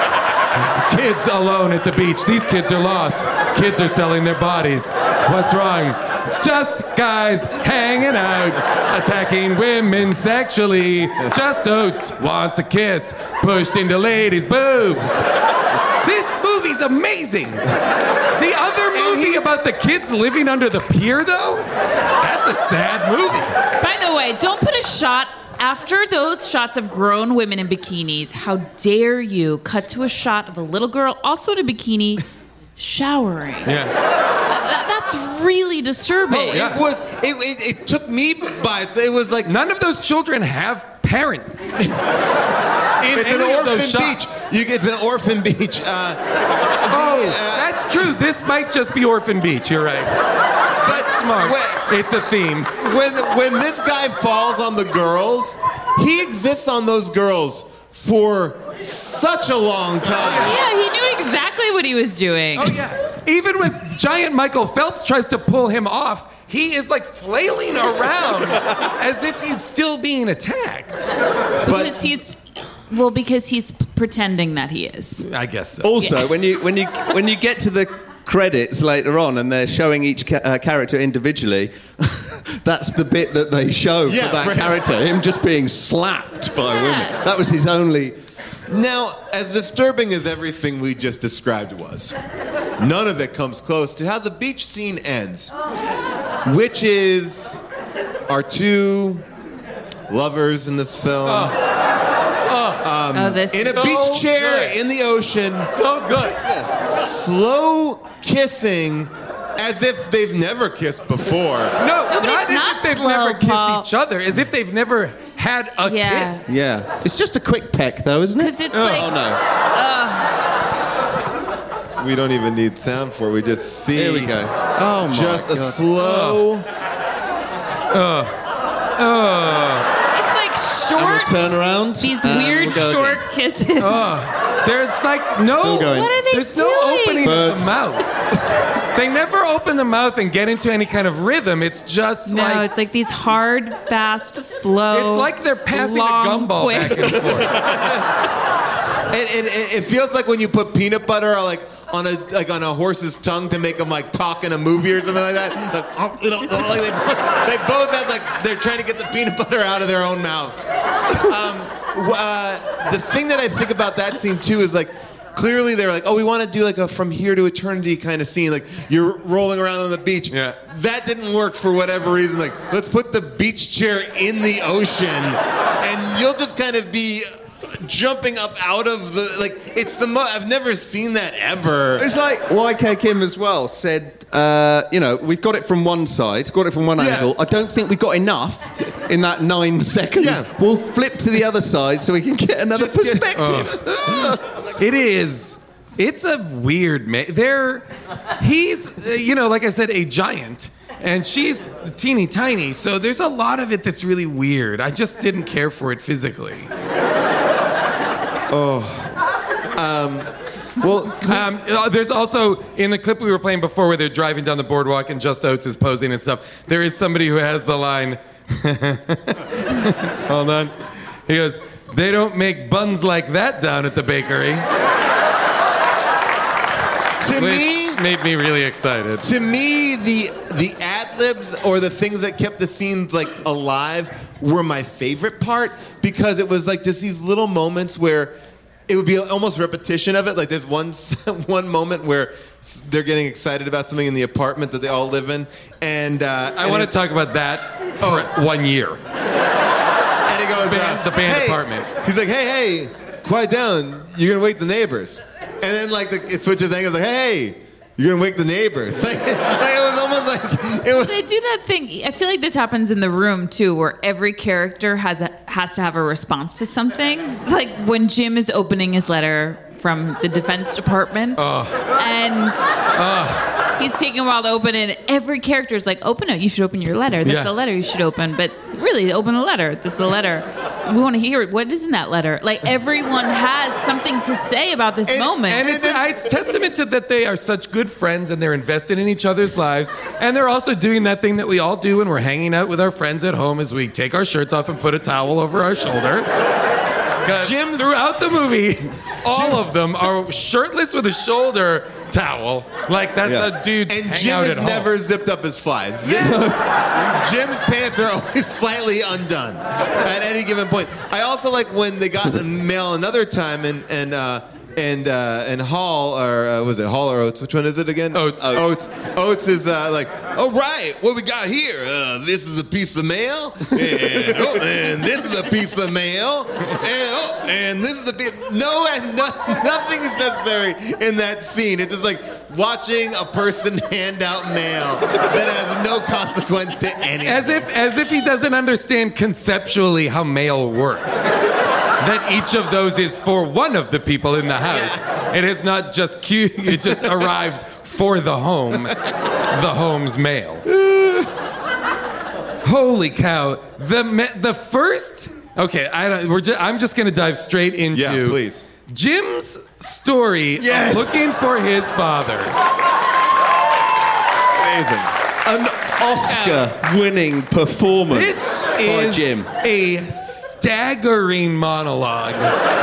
Kids alone at the beach. These kids are lost. Kids are selling their bodies. What's wrong? Just guys hanging out, attacking women sexually. Just Oates wants a kiss, pushed into ladies' boobs. This movie's amazing. The other movie he's- about the kids living under the pier, though, that's a sad movie. By the way, don't put a shot after those shots of grown women in bikinis. How dare you cut to a shot of a little girl, also in a bikini, showering? Yeah. That- that's really disturbing. Oh, it was. It, it, it took me by. So it was like None of those children have parents. In it's an any of orphan those beach. shots. You, it's an orphan beach. Uh, Oh, uh, that's true. This might just be Orphan Beach. You're right. but Smart. when- It's a theme. when when this guy falls on the girls, he exists on those girls for such a long time. Yeah, he knew exactly what he was doing. Oh yeah. Even when giant Michael Phelps tries to pull him off, he is like flailing around as if he's still being attacked. Because But he's well, because he's pretending that he is. I guess so. Also, when you when you when you get to the credits later on and they're showing each ca- uh, character individually, that's the bit that they show Yeah, for that for him. character, him just being slapped by Yeah. women. That was his only. now, as disturbing as everything we just described was, none of it comes close to how the beach scene ends, which is our two lovers in this film. Um, Oh, this in a is beach so chair good. in the ocean, So good. slow kissing as if they've never kissed before. No, but not it's as not if they've slow, never kissed Paul. each other, as if they've never had a Yeah. kiss. Yeah. It's just a quick peck, though, isn't it? Because it's like, Oh, no. We don't even need sound for it. We just see Here we go. Oh, my just a God. slow. it's like short. Turn around. These and weird we'll go short again. kisses. There's like no. Still going. What are they There's doing? no opening of Birds. the mouth. They never open the mouth and get into any kind of rhythm. It's just No, like it's like these hard, fast, slow. it's like they're passing long, a gumball quick. back and forth. And, and, and it feels like when you put peanut butter like on a like on a horse's tongue to make them like talk in a movie or something like that. Like, oh, you know, like they, both, they both have like they're trying to get the peanut butter out of their own mouths. Um, uh, the thing that I think about that scene too is like clearly they're like, oh, we want to do like a from here to eternity kind of scene. Like you're rolling around on the beach. Yeah. That didn't work for whatever reason. Like let's put the beach chair in the ocean, and you'll just kind of be jumping up out of the like it's the mo- I've never seen that ever. It's like Y K Kim as well said, uh, you know, we've got it from one side, got it from one Yeah. angle. I don't think we got enough in that nine seconds. Yeah. We'll flip to the other side so we can get another Just get- perspective. It is. It's a weird man. They're, he's, uh, you know, like I said, a giant, and she's teeny tiny. So there's a lot of it that's really weird. I just didn't care for it physically. Well, Um, uh, there's also in the clip we were playing before, where they're driving down the boardwalk and Just Oates is posing and stuff. There is somebody who has the line. Hold on. He goes, "They don't make buns like that down at the bakery," to which me, made me really excited. to me, the the ad libs or the things that kept the scenes like alive were my favorite part because it was like just these little moments where it would be almost repetition of it. Like there's one one moment where s- they're getting excited about something in the apartment that they all live in, and uh, I and want to it- talk about that for Oh. one year. And he goes, Band- uh, the band hey. apartment. He's like, hey, hey, quiet down. You're gonna wake the neighbors. And then like the, it switches angles, like, hey, you're gonna wake the neighbors. Like, like, it was almost like it was. They do that thing. I feel like this happens in the room too, where every character has a, has to have a response to something. Like when Jim is opening his letter from the Defense Department, and he's taking a while to open it. Every character is like, "Open it! You should open your letter. That's Yeah. the letter you should open." But really, open a letter. This is a letter. We want to hear it. What is in that letter? Like everyone has something to say about this And- moment. And it's, it's testament to that they are such good friends and they're invested in each other's lives. And they're also doing that thing that we all do when we're hanging out with our friends at home is we take our shirts off and put a towel over our shoulder. 'Cause Jim's- throughout the movie, all of them are shirtless with a shoulder towel. Like that's Yeah. a dude's And hangout Jim at has home. never zipped up his flies. Jim's pants are always slightly undone at any given point. I also like when they got in mail another time and and uh, and uh, and Hall or uh, was it Hall or Oates? Which one is it again? Oates. Oates. Oates is uh, like, oh right, what we got here? Uh, this is a piece of mail, and, oh, and this is a piece of mail, and oh, and this is a piece. No, and no, nothing is necessary in that scene. It's just like watching a person hand out mail that has no consequence to anything. As if, as if he doesn't understand conceptually how mail works. That each of those is for one of the people in the house. It has not just cu- it just arrived for the home, the home's mail. Holy cow! The me- the first. Okay, I don't. We're just, I'm just gonna dive straight into. Yeah, please. Jim's story Yes. of looking for his father. Amazing. An Oscar-winning performance This by is Jim. a staggering monologue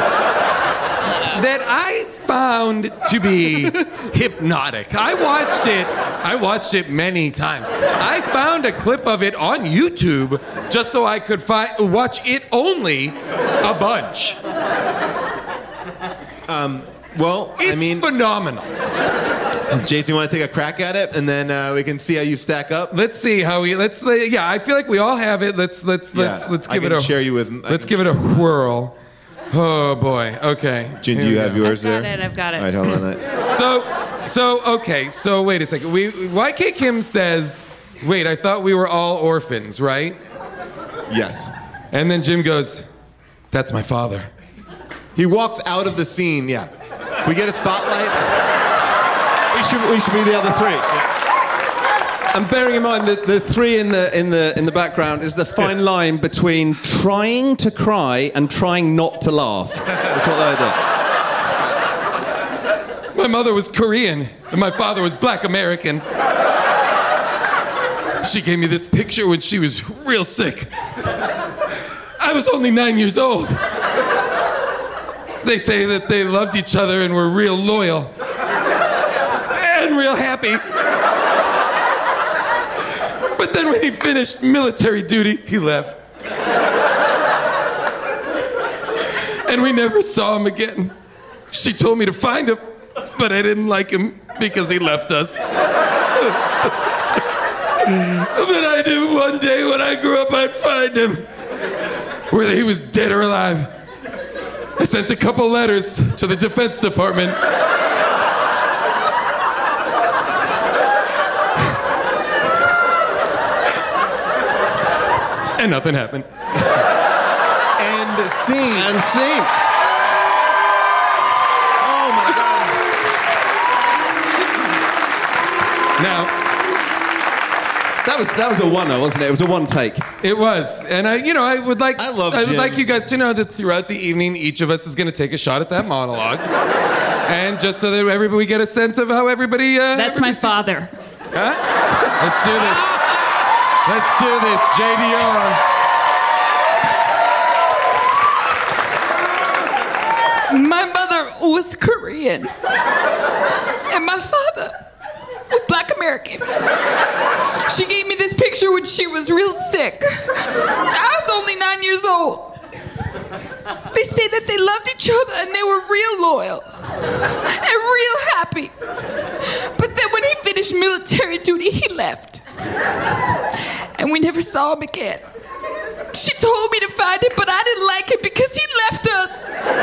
that I found to be hypnotic. I watched it. I watched it many times. I found a clip of it on YouTube just so I could fi- watch it only a bunch. Well, It's I mean, phenomenal. Jason, you want to take a crack at it, and then uh, we can see how you stack up. Let's see how we. Let's. Yeah, I feel like we all have it. Let's. Let's. Let's. Yeah, let's I give can it a. share you with- I Let's can give it a whirl. Oh boy. Okay. Jen, do Here you we have go. yours I've got there? it, I've got it. All right, hold on. That. So, so okay. So wait a second. We Y K Kim says, "Wait, I thought we were all orphans, right?" Yes. And then Jim goes, "That's my father." He walks out of the scene. Yeah. Can we get a spotlight? We should, we should be the other three. And bearing in mind that the three in the in the in the background is the fine line between trying to cry and trying not to laugh. That's what they do. My mother was Korean and my father was Black American. She gave me this picture when she was real sick. I was only nine years old. They say that they loved each other and were real loyal and real happy. But then when he finished military duty, he left. And we never saw him again. She told me to find him, but I didn't like him because he left us. But I knew one day when I grew up I'd find him, whether he was dead or alive. I sent a couple letters to the Defense Department. And nothing happened. And scene. And scene. Oh my God. Now, That was that was a one-er, wasn't it? It was a one take. it was, and I, you know, I would like, I love I would Jim. like you guys to know that throughout the evening, each of us is going to take a shot at that monologue, and just so that everybody we get a sense of how everybody. Uh, That's my everybody sees- father. Huh? Let's do this. Let's do this, J D R. My mother was Korean, and my father was Black American. She gave me this picture when she was real sick. I was only nine years old. They say that they loved each other and they were real loyal and real happy. But then when he finished military duty, he left. And we never saw him again. She told me to find him, but I didn't like him because he left us.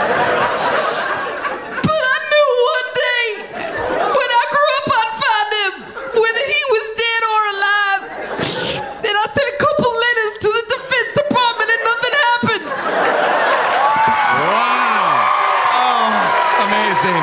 But I knew one day, when I grew up, I'd find him, whether he was dead or alive. Then I sent a couple letters to the Defense Department and nothing happened. Wow. Amazing.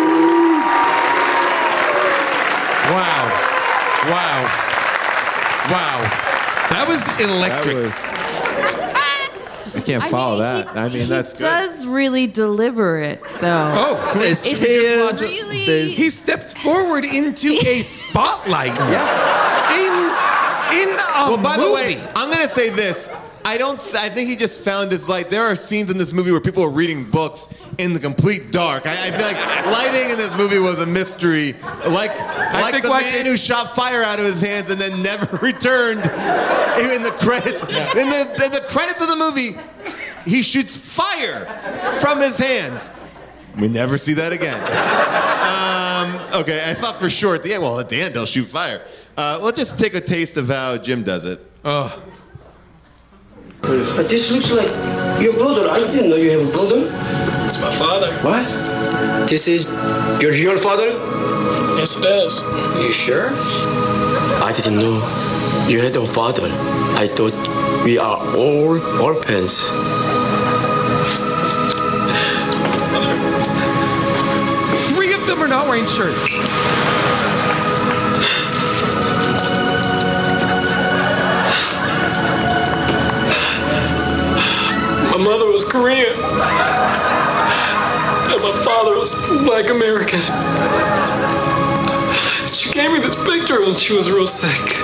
Wow. Wow. Wow. That was electric. That was. I can't follow that. I mean, that's he good. does really deliver it, though. Oh, There's It's tears. really- There's he steps forward into a spotlight. In, in a Well, by the movie. way, I'm gonna say this. I don't. I think he just found his light. There are scenes in this movie where people are reading books in the complete dark. I, I feel like lighting in this movie was a mystery. Like, like think the why- man who shot fire out of his hands and then never returned. In the credits, in the in the credits of the movie, he shoots fire from his hands. We never see that again. Um, okay, I thought for sure at the end, well, at the end they'll shoot fire. Uh, we'll just take a taste of how Jim does it. Oh. But this looks like your brother. I didn't know you have a brother. It's my father. What? This is your real father? Yes, it is. You sure? I didn't know you had a father. I thought we are all orphans. Three of them are not wearing shirts. My mother was Korean. And my father was Black American. She gave me this picture when she was real sick.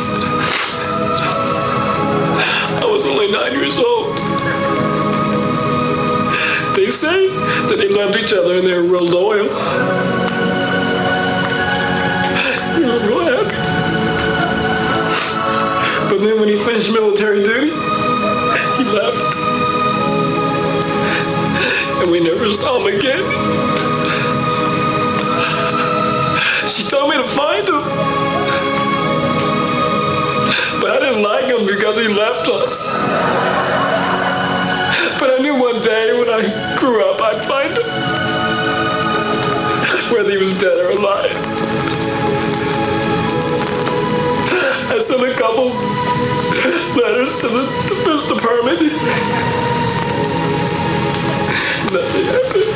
I was only nine years old. They say that they loved each other and they were real loyal. We were real happy. But then when he finished military duty, he left. And we never saw him again. She told me to find him. But I didn't like him because he left us. But I knew one day when I grew up, whether he was dead or alive. I sent a couple letters to the defense department. Nothing happened.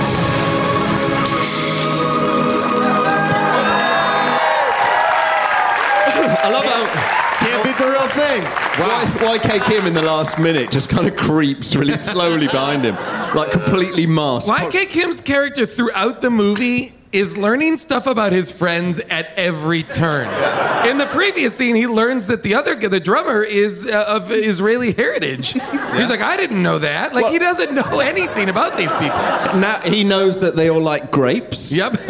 I love how can't beat the real thing. Wow. Y K Kim in the last minute just kind of creeps really slowly behind him, like completely masked. Y K Kim's character throughout the movie is learning stuff about his friends at every turn. In the previous scene, he learns that the other, the drummer, is uh, of Israeli heritage. Yeah. He's like, I didn't know that. Like, well, he doesn't know anything about these people. Now he knows that they all like grapes. Yep. uh,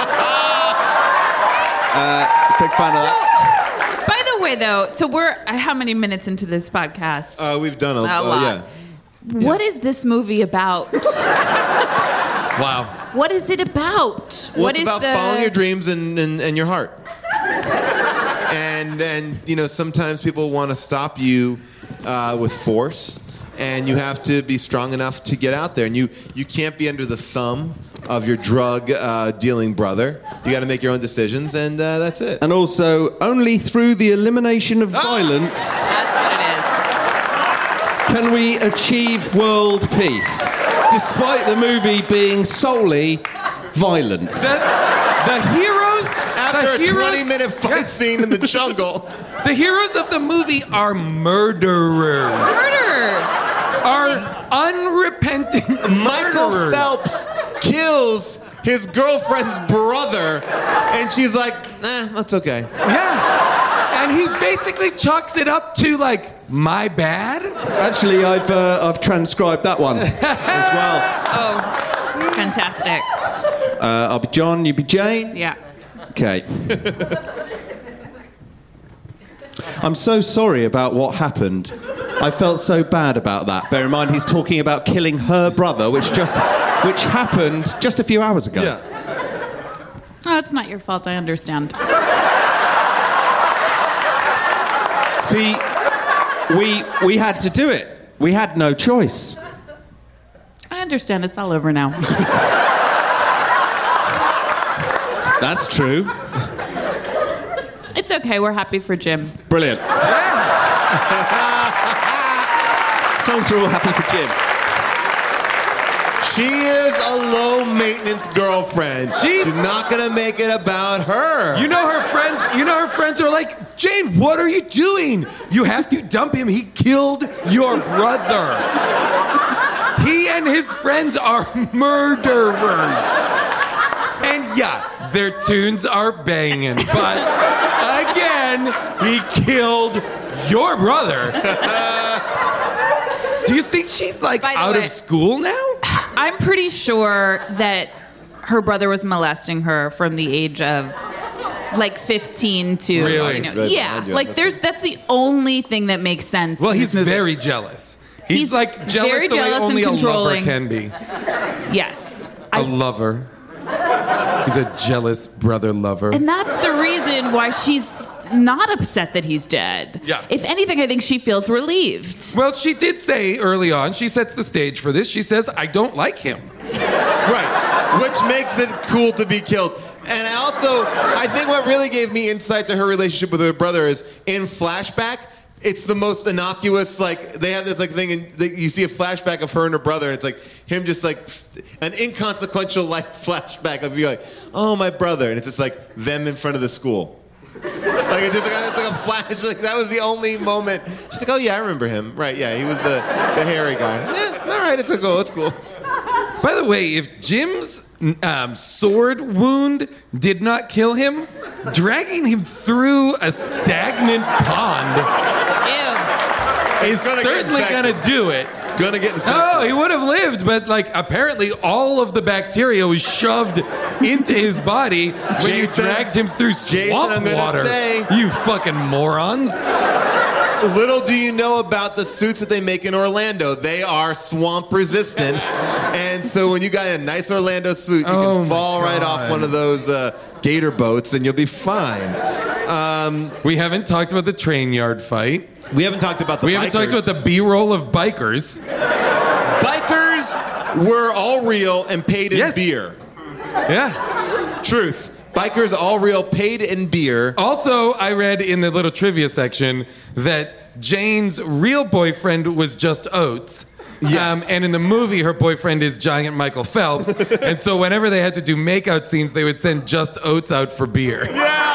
big fan of that. By the way, though, so we're how many minutes into this podcast? Uh, we've done a, a uh, lot. Yeah. What yeah. is this movie about? Wow. What is it about? Well, what it's is about the... following your dreams and, and, and your heart. and, and, you know, sometimes people want to stop you uh, with force, and you have to be strong enough to get out there. And you, you can't be under the thumb of your drug uh, dealing brother. You got to make your own decisions, and uh, that's it. And also, only through the elimination of ah! violence... That's what it is. ...can we achieve world peace. Despite the movie being solely violent. The, the heroes... After the a heroes, twenty-minute fight yeah. scene in the jungle. The heroes of the movie are murderers. Murderers! Are unrepentant Michael murderers. Phelps kills his girlfriend's brother, and she's like, nah, that's okay. Yeah. And he's basically chalks it up to, like, my bad? Actually, I've uh, I've transcribed that one as well. Oh, fantastic. Uh, I'll be John, you be Jane? Yeah. Okay. I'm so sorry about what happened. I felt so bad about that. Bear in mind, he's talking about killing her brother, which just which happened just a few hours ago. Yeah. Oh, it's not your fault, I understand. See... We we had to do it. We had no choice. I understand. It's all over now. That's true. It's okay. We're happy for Jim. Brilliant. As long as we're all happy for Jim. She is a low-maintenance girlfriend. She's, She's not gonna make it about her. You know her friends. You know her friends are like, Jane, what are you doing? You have to dump him. He killed your brother. He and his friends are murderers. And yeah, their tunes are banging, but again, he killed your brother. Do you think she's like out way, of school now? I'm pretty sure that her brother was molesting her from the age of like fifteen to really? You know, yeah, like there's that's the only thing that makes sense. Well, in he's this movie. very jealous. He's, He's like jealous very the jealous way only and a lover controlling. can be. Yes. A I've, lover. He's a jealous brother lover. And that's the reason why she's not upset that he's dead. Yeah. If anything, I think she feels relieved. Well, she did say early on, she sets the stage for this. She says, I don't like him. Right. Which makes it cool to be killed. And also, I think what really gave me insight to her relationship with her brother is in flashback, it's the most innocuous, like, they have this, like, thing, and you see a flashback of her and her brother, and it's, like, him just, like, an inconsequential, like, flashback of you, like, oh, my brother, and it's just, like, them in front of the school. Like, it's just like, it's like a flash, like, that was the only moment. She's like, oh, yeah, I remember him. Right, yeah, he was the, the hairy guy. Yeah, all right, it's cool, it's cool. By the way, if Jim's um, sword wound did not kill him, dragging him through a stagnant pond Ew. is certainly going to do it. It's going to get infected. Oh, he would have lived, but like apparently all of the bacteria was shoved into his body when Jason, you dragged him through Jason, swamp I'm gonna water. Say, you fucking morons. Little do you know about the suits that they make in Orlando. They are swamp resistant. And so when you got a nice Orlando suit, you Oh can my fall right God. off one of those uh, gator boats and you'll be fine. Um, We haven't talked about the train yard fight. we haven't talked about the We bikers. haven't talked about the B-roll of bikers. Bikers were all real and paid in Yes. beer. Yeah. Truth. Bikers all real, paid in beer. Also, I read in the little trivia section that Jane's real boyfriend was just Oates. Yes. Um, and in the movie, her boyfriend is giant Michael Phelps. And so whenever they had to do makeout scenes, they would send Just Oates out for beer.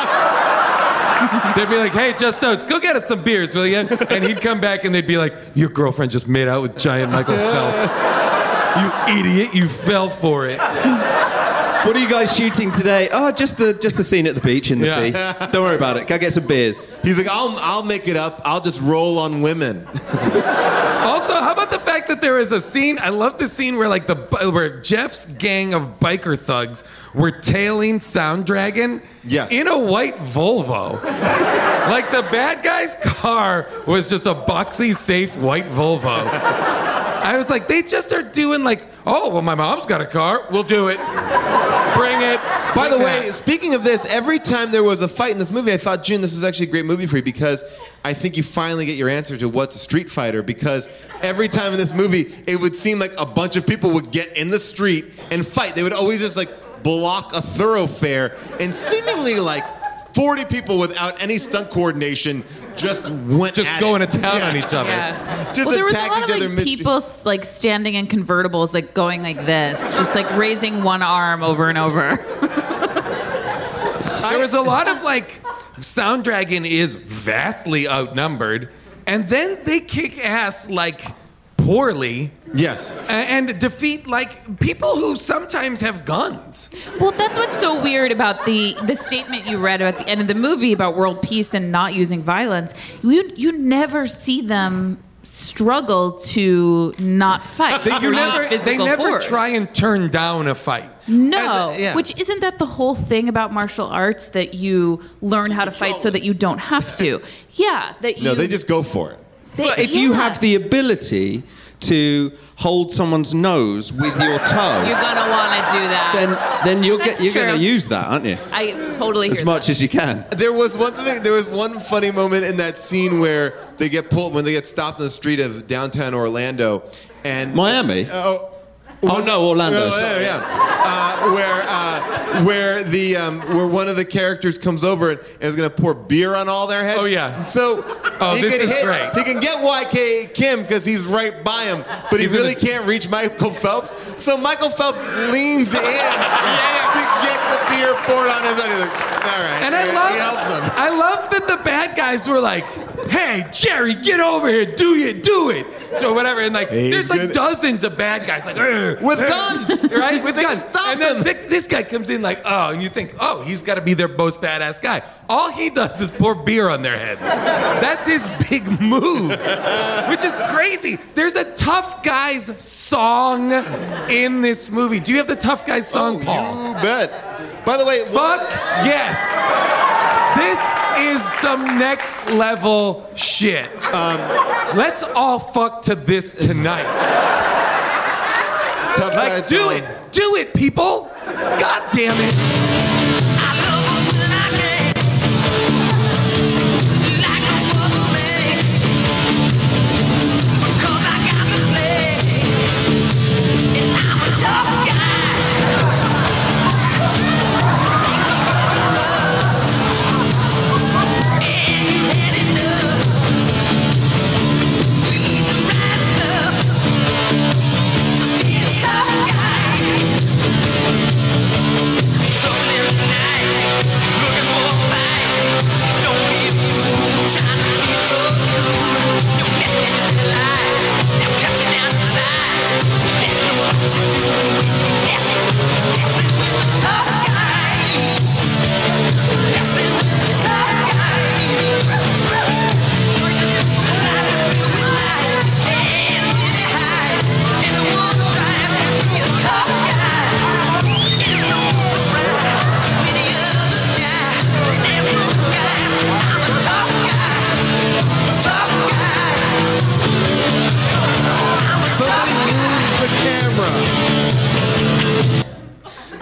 Yeah! They'd be like, hey, Just Oates, go get us some beers, will you? And he'd come back and they'd be like, your girlfriend just made out with giant Michael Phelps. You idiot, you fell for it. What are you guys shooting today? Oh, just the just the scene at the beach in the Yeah. sea. Don't worry about it. Go get some beers. He's like, I'll, I'll make it up. I'll just roll on women. Also, how about the fact that there is a scene? I love the scene where like the where Jeff's gang of biker thugs were tailing Sound Dragon Yes. in a white Volvo. Like the bad guy's car was just a boxy, safe white Volvo. I was like, they just are doing like, oh, well, my mom's got a car. We'll do it. Bring it. By the Bring way, that. speaking of this, every time there was a fight in this movie, I thought, June, this is actually a great movie for you because I think you finally get your answer to what's a Street Fighter because every time in this movie, it would seem like a bunch of people would get in the street and fight. They would always just like block a thoroughfare and seemingly like forty people without any stunt coordination just went Just at going it. to town Yeah. on each other. Yeah. Just well, there was a attacked lot each of other like mid- people s- like standing in convertibles, like going like this, just like raising one arm over and over. There was a lot of like, Sound Dragon is vastly outnumbered, and then they kick ass like poorly. Yes. a- And defeat like people who sometimes have guns. Well, that's what's so weird about the the statement you read at the end of the movie about world peace and not using violence. You you never see them struggle to not fight. They, or you use never, they physical never force. try and turn down a fight. No, As a- yeah. which isn't that the whole thing about martial arts, that you learn how to fight so that you don't have to. Yeah, that you. No, they just go for it. they- But if you yeah. have the ability to hold someone's nose with your toe, you're gonna want to do that. then then you'll get That's you're going to true. use that, aren't you? I totally As hear much that. as you can. There was one thing, there was one funny moment in that scene where they get pulled when they get stopped in the street of downtown Orlando, and Miami? Oh, Oh, no, Orlando, Oh, sorry. yeah, yeah. Uh, where uh, where the um, where one of the characters comes over and is going to pour beer on all their heads. Oh, yeah. And so Oh, he this can is hit, great. he can get Y K Kim because he's right by him, but he He's in really the- can't reach Michael Phelps. So Michael Phelps leans in to get the beer poured on his head. He's like, all right. And I he loved, helps him. I loved that the bad guys were like, hey, Jerry, get over here, do it, do it. So whatever, and like, He's there's like gonna- dozens of bad guys, like, "Urgh, With urgh," guns. right? With They guns. stopped And then him. thi- this guy comes in like, oh, and you think, oh, he's got to be their most badass guy. All he does is pour beer on their heads. That's his big move, which is crazy. There's a Tough Guys song in this movie. Do you have the Tough Guys song, Paul? You bet. By the way, Fuck yes. This is some next level shit. Um, Let's all fuck to this tonight. Tough Like, Guys do song. it. Do it, people. God damn it. So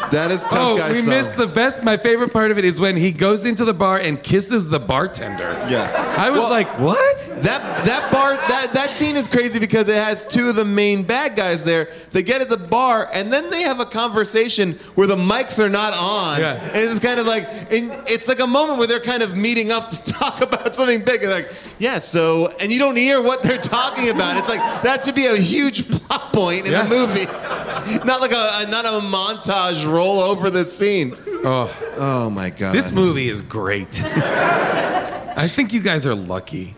That is tough oh, guy we song. missed the best. My favorite part of it is when he goes into the bar and kisses the bartender. Yes. I was Well, like, what? That that bar that, that scene is crazy because it has two of the main bad guys there. They get at the bar and then they have a conversation where the mics are not on. Yeah. And it's kind of like and it's like a moment where they're kind of meeting up to talk about something big. And like, yeah, so and you don't hear what they're talking about. It's like that should be a huge plot point in Yeah. the movie. Not like a, a not a montage roll over the scene. Oh, oh my god. This movie is great. I think you guys are lucky.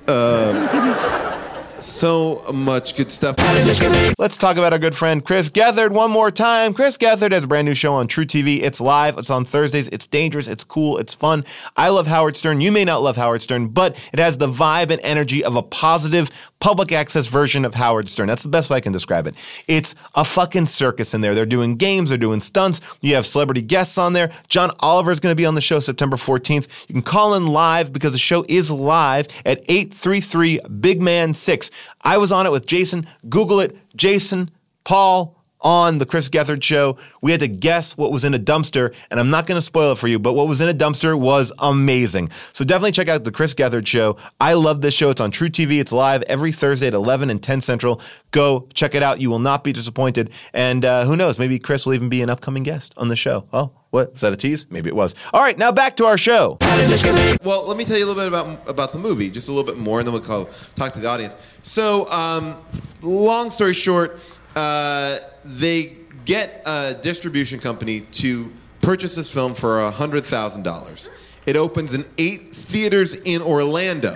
So much good stuff. Let's talk about our good friend Chris Gethard one more time. Chris Gethard has a brand new show on True T V. It's live. It's on Thursdays. It's dangerous. It's cool. It's fun. I love Howard Stern. You may not love Howard Stern, but it has the vibe and energy of a positive public access version of Howard Stern. That's the best way I can describe it. It's a fucking circus in there. They're doing games. They're doing stunts. You have celebrity guests on there. John Oliver is going to be on the show September fourteenth. You can call in live because the show is live at eight three three, big man six. I was on it with Jason. Google it. Jason, Paul, on the Chris Gethard show. We had to guess what was in a dumpster, and I'm not going to spoil it for you, but what was in a dumpster was amazing. So definitely check out the Chris Gethard show. I love this show. It's on True T V. It's live every Thursday at eleven and ten Central. Go check it out. You will not be disappointed. And uh, who knows, maybe Chris will even be an upcoming guest on the show. Oh, what? Is that a tease? Maybe it was. All right, now back to our show. Well, let me tell you a little bit about about the movie, just a little bit more, and then we'll call, talk to the audience. So, um, long story short, uh, they get a distribution company to purchase this film for one hundred thousand dollars. It opens in eight theaters in Orlando.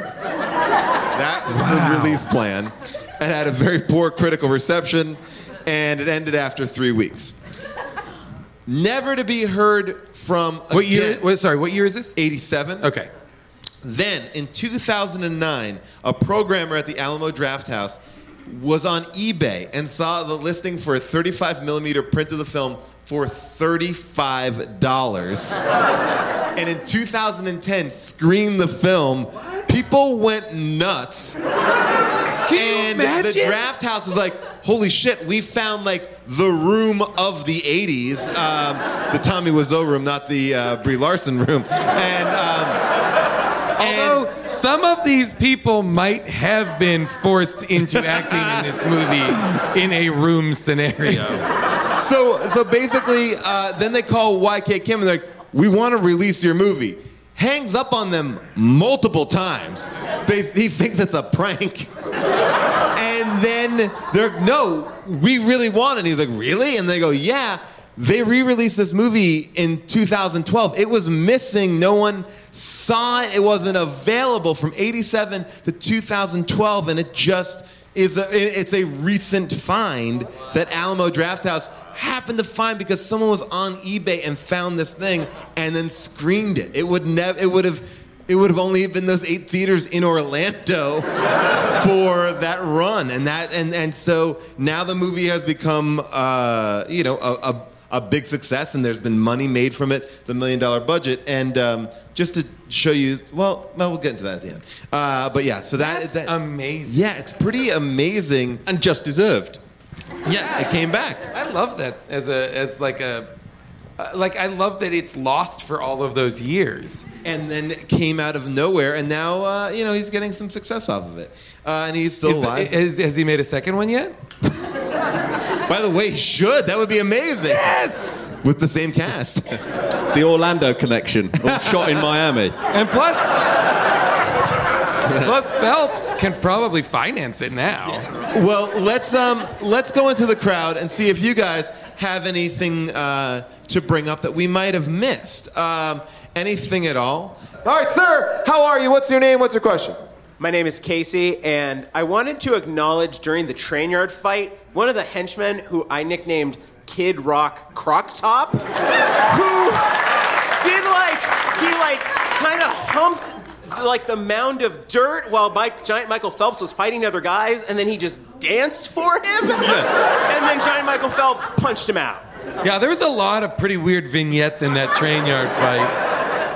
That was wow. the release plan. It had a very poor critical reception, and it ended after three weeks. Never to be heard from again. What year? What, sorry, what year is this? eighty-seven. Okay. Then, in two thousand nine, a programmer at the Alamo Drafthouse was on eBay and saw the listing for a thirty-five millimeter print of the film for thirty-five dollars. And in two thousand ten, screened the film. People went nuts. Can and you imagine? The Drafthouse was like, holy shit, we found like the room of the eighties. Um, the Tommy Wiseau room, not the uh, Brie Larson room. And... Um, Although some of these people might have been forced into acting in this movie in a room scenario. So, so basically, uh, then they call Y K Kim and they're like, we want to release your movie. Hangs up on them multiple times. They, he thinks it's a prank. And then they're, no, we really want it. And he's like, really? And they go, yeah. They re-released this movie in two thousand twelve. It was missing. No one saw it. It wasn't available from eighty-seven to two thousand twelve, and it just is a, it's a recent find that Alamo Drafthouse happened to find because someone was on eBay and found this thing and then screened it. It would never. It would have. It would have only been those eight theaters in Orlando for that run, and that and and so now the movie has become, uh, you know, a. a a big success, and there's been money made from it, the million dollar budget. And um, just to show you, well, well, we'll get into that at the end. Uh, but yeah, so that That's is that. amazing. Yeah, it's pretty amazing. And just deserved. Yeah, it came back. I love that as a as like a uh, like I love that it's lost for all of those years. And then it came out of nowhere, and now uh, you know he's getting some success off of it, uh, and he's still Is the- alive. has, has he made a second one yet? By the way, he should. That would be amazing. Yes. With the same cast. The Orlando Connection, all shot in Miami. And plus, plus Phelps can probably finance it now. Well, let's um, let's go into the crowd and see if you guys have anything uh, to bring up that we might have missed. Um, anything at all? All right, sir. How are you? What's your name? What's your question? My name is Casey, and I wanted to acknowledge during the train yard fight, one of the henchmen who I nicknamed Kid Rock Croc Top, who did like, he like kind of humped like the mound of dirt while Mike, Giant Michael Phelps was fighting other guys, and then he just danced for him, and then Giant Michael Phelps punched him out. Yeah, there was a lot of pretty weird vignettes in that train yard fight.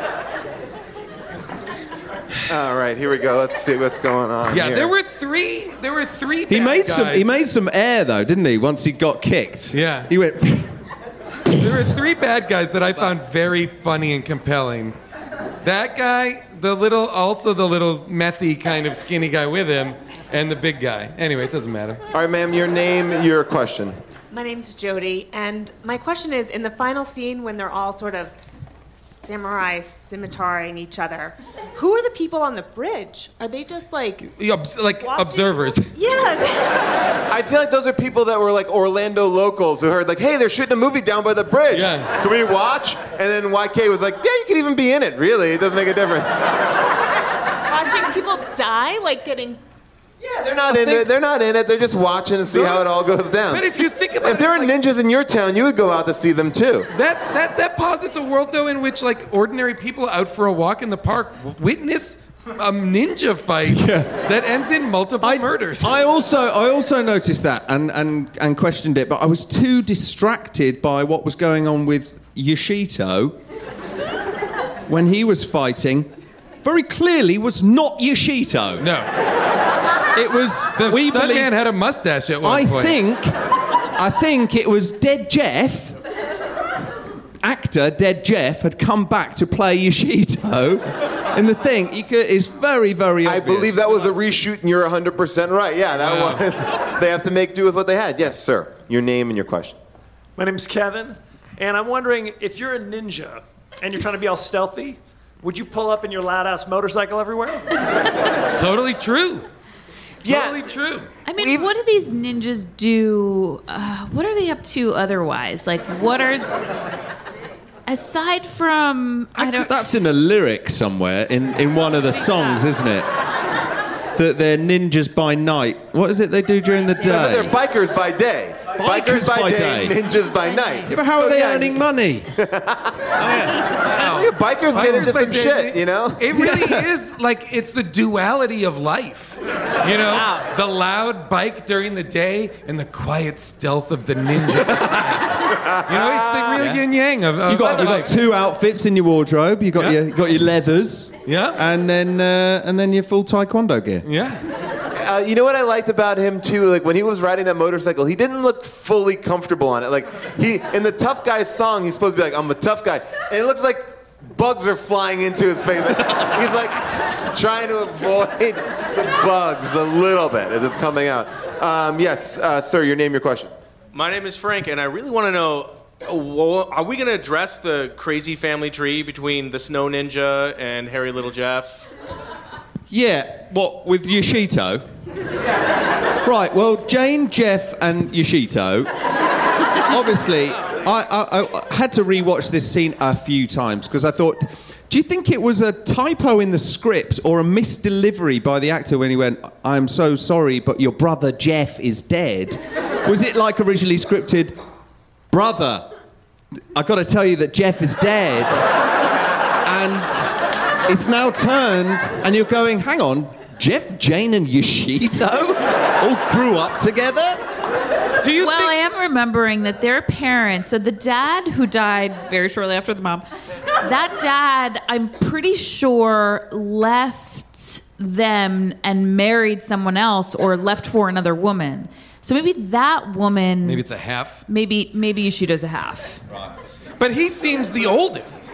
All right, here we go. Let's see what's going on. Yeah, here. there were three. There were three. He bad made some. guys. He made some air though, didn't he? Once he got kicked. Yeah. He went. There were three bad guys that I found very funny and compelling. That guy, the little, also the little methy kind of skinny guy with him, and the big guy. Anyway, it doesn't matter. All right, ma'am, your name, your question. My name's Jody, and my question is, in the final scene when they're all sort of samurai scimitaaring each other, who are the people on the bridge? Are they just like... Yeah, obs- like walking- observers. Yeah. I feel like those are people that were like Orlando locals who heard like, hey, they're shooting a movie down by the bridge. Yeah. Can we watch? And then Y K was like, yeah, you could even be in it, really. It doesn't make a difference. Watching people die, like getting... Yeah, they're not in it. They're not in it. They're just watching and see how it all goes down. But if you think about if there it, are like, ninjas in your town, you would go out to see them too. That's, that, that posits a world, though, in which like ordinary people out for a walk in the park witness a ninja fight that ends in multiple murders. I also I also noticed that and, and, and questioned it, but I was too distracted by what was going on with Yoshito when he was fighting. Very clearly was not Yoshito. No. It was... The we stunt believe, man had a mustache at one I point. think... I think it was Dead Jeff... Actor Dead Jeff had come back to play Yoshito in the thing. You could, it's very, very obvious. I believe that was a reshoot, and you're one hundred percent right. Yeah, that Wow. was. They have to make do with what they had. Yes, sir. Your name and your question. My name's Kevin, and I'm wondering if you're a ninja and you're trying to be all stealthy, would you pull up in your loud-ass motorcycle everywhere? Totally true. Yeah. Totally true. I mean, what do these ninjas do? Uh, what are they up to otherwise? Like, what are... Aside from... I don't... That's in a lyric somewhere in, in one of the songs, isn't it? That they're ninjas by night. What is it they do during the day? Yeah, they're bikers by day. Bikers, Bikers by, by day, day. ninjas by night. Yeah, but how So, are they yeah, earning money? Yeah, bikers, get into by some day, shit, you know? It really is like it's the duality of life. You know, Wow. the loud bike during the day and the quiet stealth of the ninja. You know, it's the real Yeah. yin yang of, of You got you got life. two outfits in your wardrobe. You got Yeah. your you got your leathers. Yeah. And then uh, and then your full taekwondo gear. Yeah. Uh, you know what I liked about him too? Like when he was riding that motorcycle, he didn't look fully comfortable on it. Like he in the Tough Guy song, he's supposed to be like, "I'm a tough guy," and it looks like bugs are flying into his face. Like, he's like trying to avoid the bugs a little bit as it's coming out. Um, yes, uh, sir, your name, your question. My name is Frank, and I really want to know, uh, are we going to address the crazy family tree between the Snow Ninja and Harry Little Jeff? Yeah. What with Yoshito? Right. Well, Jane, Jeff, and Yoshito. Obviously, I, I, I had to rewatch this scene a few times because I thought, do you think it was a typo in the script or a misdelivery by the actor when he went, "I'm so sorry, but your brother Jeff is dead"? Was it like originally scripted, "Brother, I got to tell you that Jeff is dead," and it's now turned, and you're going, "Hang on, Jeff, Jane, and Yoshito all grew up together?" Do you well, think... I am remembering that their parents, so the dad who died very shortly after the mom, that dad, I'm pretty sure, left them and married someone else or left for another woman. So maybe that woman... Maybe it's a half. Maybe maybe Yoshido's a half. But he seems the oldest.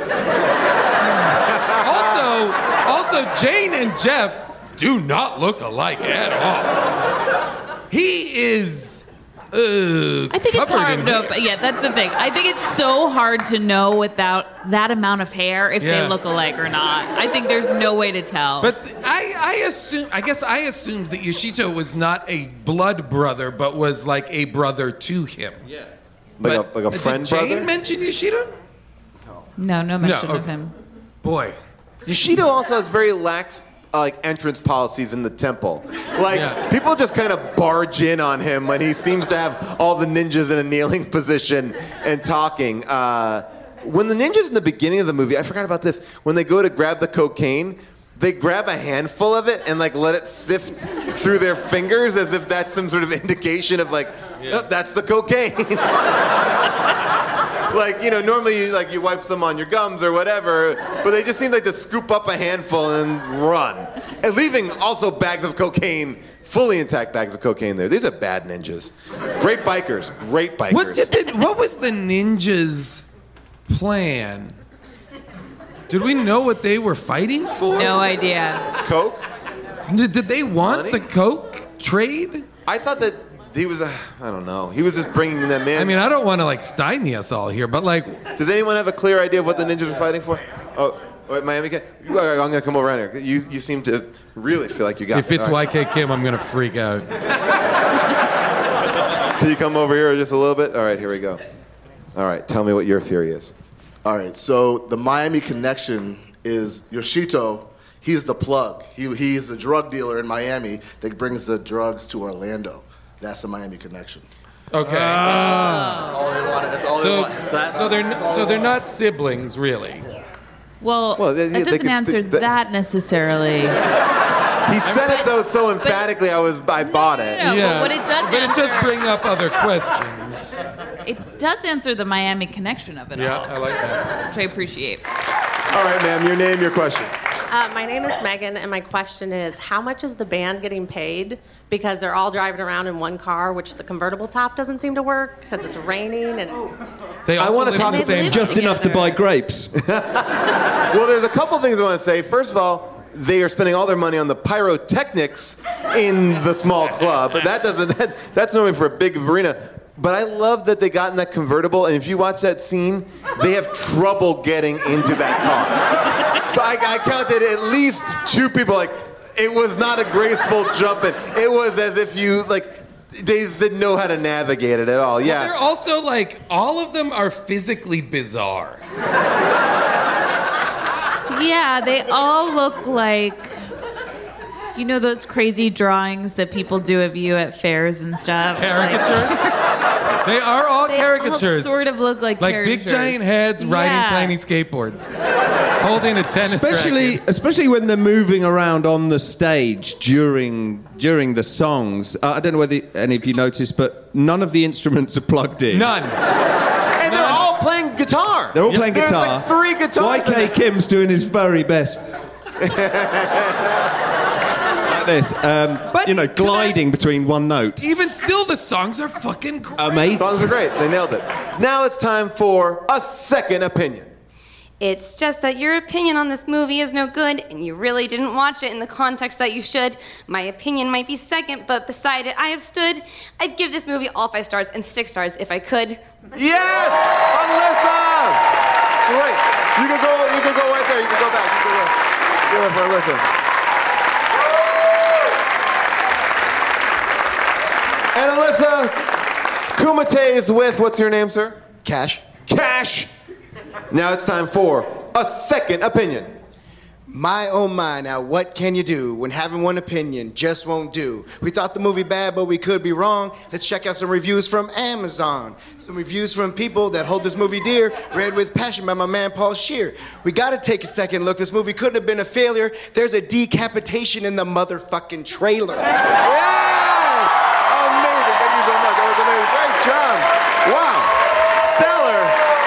also, also, Jane and Jeff do not look alike at all. He is... Uh, I think it's covered hard. in No, hair. but yeah, that's the thing. I think it's so hard to know without that amount of hair if Yeah. they look alike or not. I think there's no way to tell. But I, I assume, I guess I assumed that Yoshito was not a blood brother, but was like a brother to him. Yeah. Like a, like a friend did Jane brother? mention Yoshito? no, no mention No, of okay. him. Boy. Yoshido also has very lax uh, like entrance policies in the temple. Like Yeah. people just kind of barge in on him when he seems to have all the ninjas in a kneeling position and talking. Uh, when the ninjas in the beginning of the movie, I forgot about this. When they go to grab the cocaine, they grab a handful of it and like let it sift through their fingers as if that's some sort of indication of like, Yeah. oh, that's the cocaine. Like, you know, normally you, like, you wipe some on your gums or whatever, but they just seem like to scoop up a handful and run. And leaving also bags of cocaine, fully intact bags of cocaine there. These are bad ninjas. Great bikers, great bikers. What, did the, what was the ninjas' plan? Did we know what they were fighting for? No idea. Coke? Did, did they want Money? the Coke trade? I thought that he was, a, I don't know, he was just bringing them in. I mean, I don't want to like stymie us all here, but like, does anyone have a clear idea of what the ninjas are fighting for? Oh, wait, Miami Kid, you, I'm gonna come over around here. You, you seem to really feel like you got if it. it's All Y right. K Kim, I'm gonna freak out. Can you come over here just a little bit? All right, here we go. All right, tell me what your theory is. All right, so the Miami connection is Yoshito. He's the plug. He, he's the drug dealer in Miami that brings the drugs to Orlando. That's the Miami connection. Okay. That's all they want. That's all So, they want. Is that- so they're that's n- all so they they're want. not siblings, really. Well, Well, they- that they doesn't could answer st- that- that necessarily. He said it though so emphatically. I was, I bought it. no, but what it does But it does answer- bring up other questions. It does answer the Miami connection of it Yeah, all. I like that. Which I appreciate. All right, ma'am, your name, your question. Uh, my name is Megan, and my question is, how much is the band getting paid? Because they're all driving around in one car, which the convertible top doesn't seem to work because it's raining. And They I want to talk And they live Just enough to buy grapes. Well, there's a couple things I want to say. First of all, they are spending all their money on the pyrotechnics in the small club. But that doesn't. That, that's normally for a big arena. But I love that they got in that convertible, and if you watch that scene, they have trouble getting into that car. So I, I counted at least two people. Like, it was not a graceful jump in. It was as if you like they just didn't know how to navigate it at all. Well, Yeah. they're also like, all of them are physically bizarre. Yeah, they all look like, you know, those crazy drawings that people do of you at fairs and stuff. Caricatures? They are all They caricatures. all sort of look like Like big caricatures. giant heads riding Yeah. tiny skateboards, holding a tennis Especially, racket. especially when they're moving around on the stage during during the songs. Uh, I don't know whether any of you noticed, but none of the instruments are plugged in. None. And they're all playing guitar. They're all playing There's guitar. like three guitars. Y K Kim's doing his very best. Like this, um, you know, gliding between one note. Even still, the songs are fucking great. Amazing. Songs are great. They nailed it. Now it's time for a second opinion. It's just that your opinion on this movie is no good, and you really didn't watch it in the context that you should. My opinion might be second, but beside it, I have stood. I'd give this movie all five stars and six stars if I could. Yes, Alyssa. Great. You can go. You can go right there. You can go back. You can go. Give it for Alyssa. And Alyssa, Kumite is with. What's your name, sir? Cash. Cash. Now it's time for a second opinion. My oh my, now what can you do when having one opinion just won't do? We thought the movie bad, but we could be wrong. Let's check out some reviews from Amazon. Some reviews from people that hold this movie dear, read with passion by my man Paul Scheer. We gotta take a second look. This movie could have been a failure. There's a decapitation in the motherfucking trailer. Yes! Amazing. Thank you so much. That was amazing. Great job. Wow. Stellar.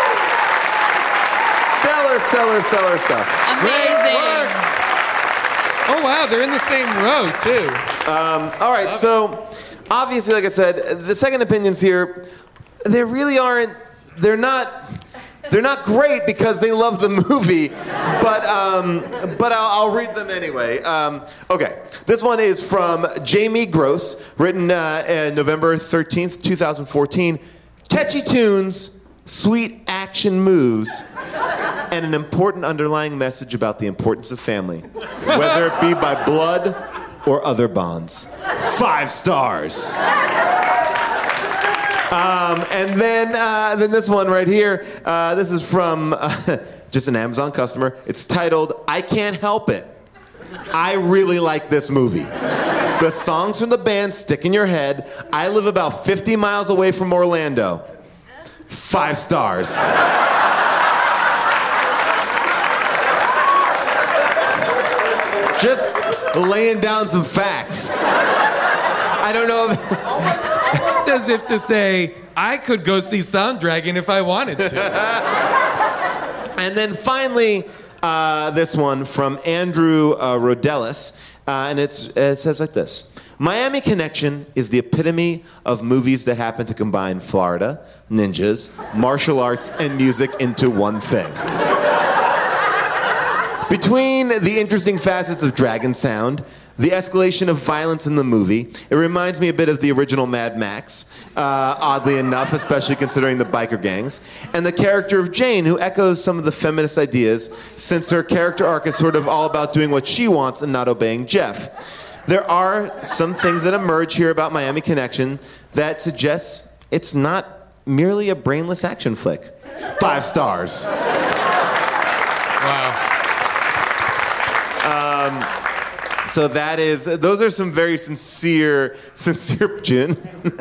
Stellar, stellar, stellar stuff. Amazing. Oh wow, they're in the same row too. Um, all right, so obviously, like I said, the second opinions here, they really aren't. They're not. They're not great because they love the movie, but um, but I'll, I'll read them anyway. Um, okay, this one is from Jamie Gross, written uh, uh, November thirteenth, twenty fourteen. Catchy tunes, sweet action moves, and an important underlying message about the importance of family, whether it be by blood or other bonds. Five stars. Um, and then, uh, then this one right here. Uh, this is from uh, just an Amazon customer. It's titled "I Can't Help It." I really like this movie. The songs from the band stick in your head. I live about fifty miles away from Orlando. Five stars. Just laying down some facts. I don't know if... Almost as if to say, I could go see Sound Dragon if I wanted to. And then finally, uh, this one from Andrew uh, Rodellis, uh, and it's, it says like this. Miami Connection is the epitome of movies that happen to combine Florida, ninjas, martial arts, and music into one thing. Between the interesting facets of Dragon Sound, the escalation of violence in the movie, it reminds me a bit of the original Mad Max, uh, oddly enough, especially considering the biker gangs, and the character of Jane, who echoes some of the feminist ideas, since her character arc is sort of all about doing what she wants and not obeying Jeff. There are some things that emerge here about Miami Connection that suggests it's not merely a brainless action flick. Five stars. Wow. Um, so that is, those are some very sincere, sincere, Jin.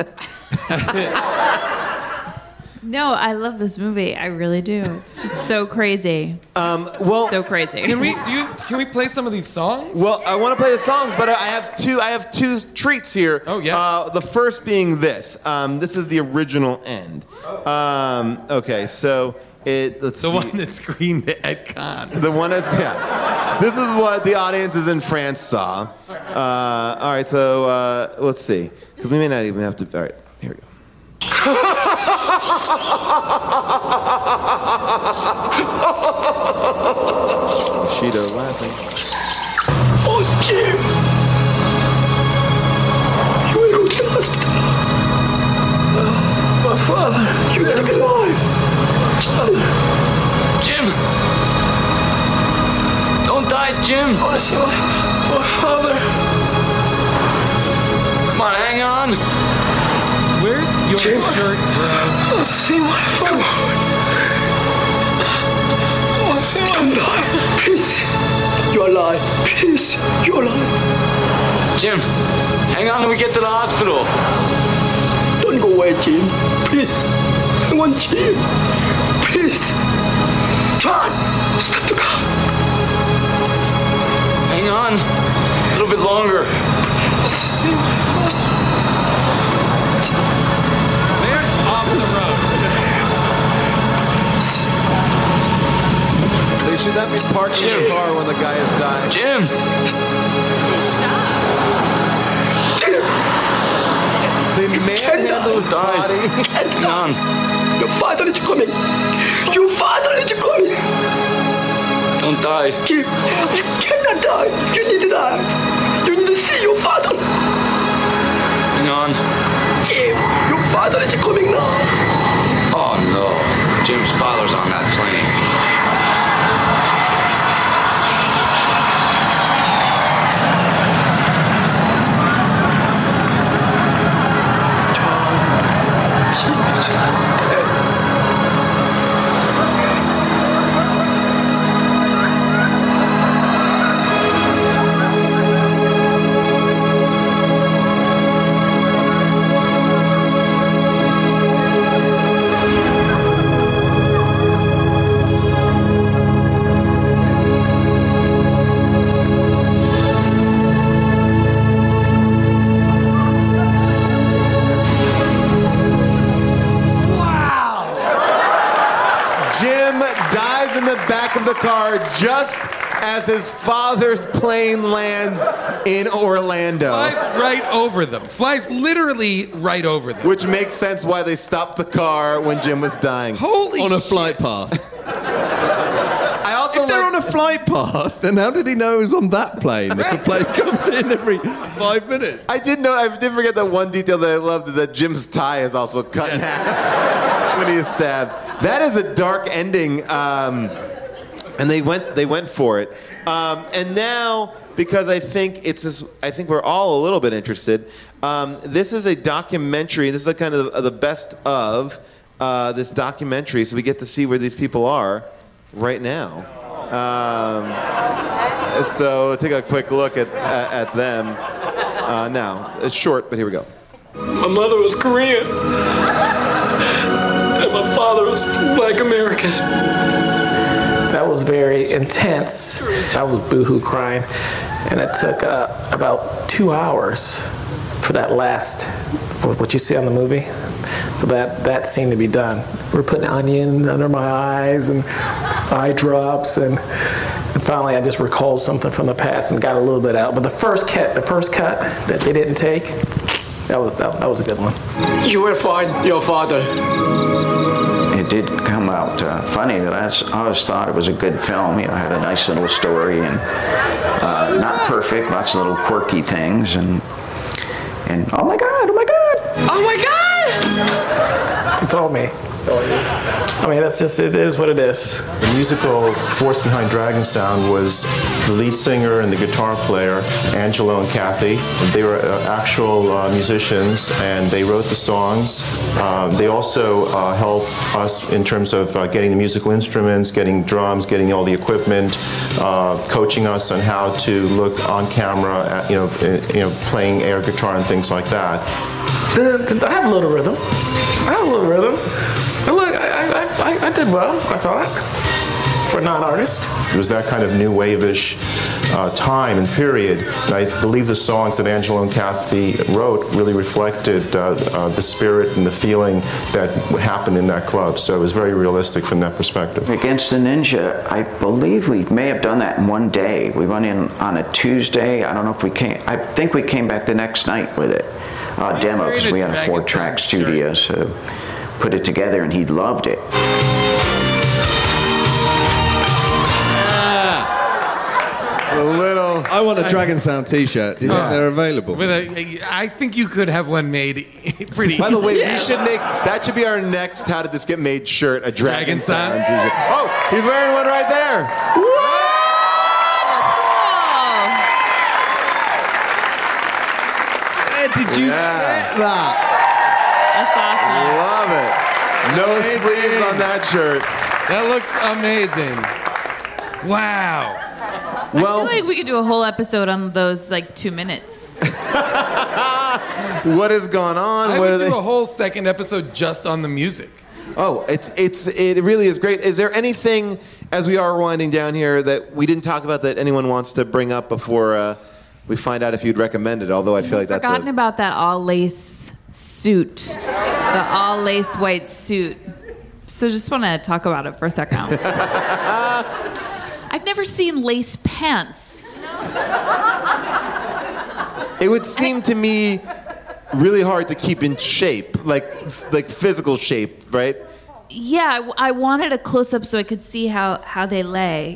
No, I love this movie. I really do. It's just so crazy. Um, well, so crazy. Can we do? You, can we play some of these songs? Well, I want to play the songs, but I have two. I have two treats here. Oh yeah. Uh, the first being this. Um, this is the original end. Um, okay, so it. Let's the see. one that screened at Cannes. The one that's yeah. This is what the audiences in France saw. Uh, all right, so uh, let's see, because we may not even have to. All right, here we go. Cheeto laughing. Oh, Jim! You went to the hospital. My father, you gotta be alive. Father. Jim! Don't die, Jim! I wanna see my, my father. Come on, hang on. Where's your Jim. shirt, bro? Let's see my father. I wanna see my father. Please. You're alive. Please. You're alive. Jim, hang on till we get to the hospital. Don't go away, Jim. Please. I want Jim. Please. John, stop the car. Hang on. A little bit longer. See my father. They're off the road. They should not be parking Jim. the car when the guy is dying. Jim! They manhandle his body. Hang on. Your father is coming. Your father is coming. Don't die. Jim, you cannot die. You need to die. You need to see your father. Hang on. Jim, your father is coming now. Oh no. Jim's father's on that plane. Back of the car just as his father's plane lands in Orlando. Flies right over them. Flies literally right over them. Which makes sense why they stopped the car when Jim was dying. Holy On a shit. flight path. I also If they're on a flight path, then how did he know it was on that plane? If the plane comes in every five minutes. I did know, I did forget that one detail that I loved is that Jim's tie is also cut in half when he is stabbed. That is a dark ending. Um, And they went, they went for it. Um, and now, because I think it's, just, I think we're all a little bit interested. Um, this is a documentary. This is a kind of the best of uh, this documentary, so we get to see where these people are right now. Um, so take a quick look at at, at them uh, now. It's short, but here we go. My mother was Korean, and my father was Black American. That was very intense. I was boohoo crying, and it took uh, about two hours for that last, what you see on the movie, for that that scene to be done. We're putting onion under my eyes and eye drops, and, and finally I just recalled something from the past and got a little bit out. But the first cut, the first cut that they didn't take, that was that, that was a good one. You will find your father. It did come out uh, funny. I always thought it was a good film. You know, had a nice little story and uh, not perfect, lots of little quirky things, and and oh my God, oh my God, oh my God! It's all me. I mean, that's just, it is what it is. The musical force behind Dragon Sound was the lead singer and the guitar player, Angelo and Kathy. They were uh, actual uh, musicians, and they wrote the songs. Uh, they also uh, helped us in terms of uh, getting the musical instruments, getting drums, getting all the equipment, uh, coaching us on how to look on camera, at, you know, uh, you know, playing air guitar and things like that. I have a little rhythm. I have a little rhythm. But look, I, I, I, I did well, I thought, for a non-artist. It was that kind of new wave-ish uh, time and period. And I believe the songs that Angelo and Kathy wrote really reflected uh, uh, the spirit and the feeling that happened in that club. So it was very realistic from that perspective. Against the Ninja, I believe we may have done that in one day. We went in on a Tuesday. I don't know if we came, I think we came back the next night with it. Uh, demo, because we had a four-track studio, so put it together, and he loved it. A little. I want a Dragon Sound T-shirt. Do you think they're available? With a, I think you could have one made pretty. By the way, easy. we should make that should be our next "How Did This Get Made" shirt. A Dragon, Dragon Sound T-shirt. Oh, he's wearing one right there. Where did you Yeah. get that? That's awesome. Love it. No sleeves on that shirt. That looks amazing. Wow. I feel like we could do a whole episode on those like two minutes. What has gone on? I what would are do they? a whole second episode just on the music. Oh, it's it's it really is great. Is there anything as we are winding down here that we didn't talk about that anyone wants to bring up before uh, we find out if you'd recommend it? Although I feel like that's Forgotten a, about that all lace suit, the all lace white suit. So just want to talk about it for a second. I've never seen lace pants. it would seem to me really hard to keep in shape, like like physical shape, right? Yeah, I, w- I wanted a close up so I could see how, how they lay.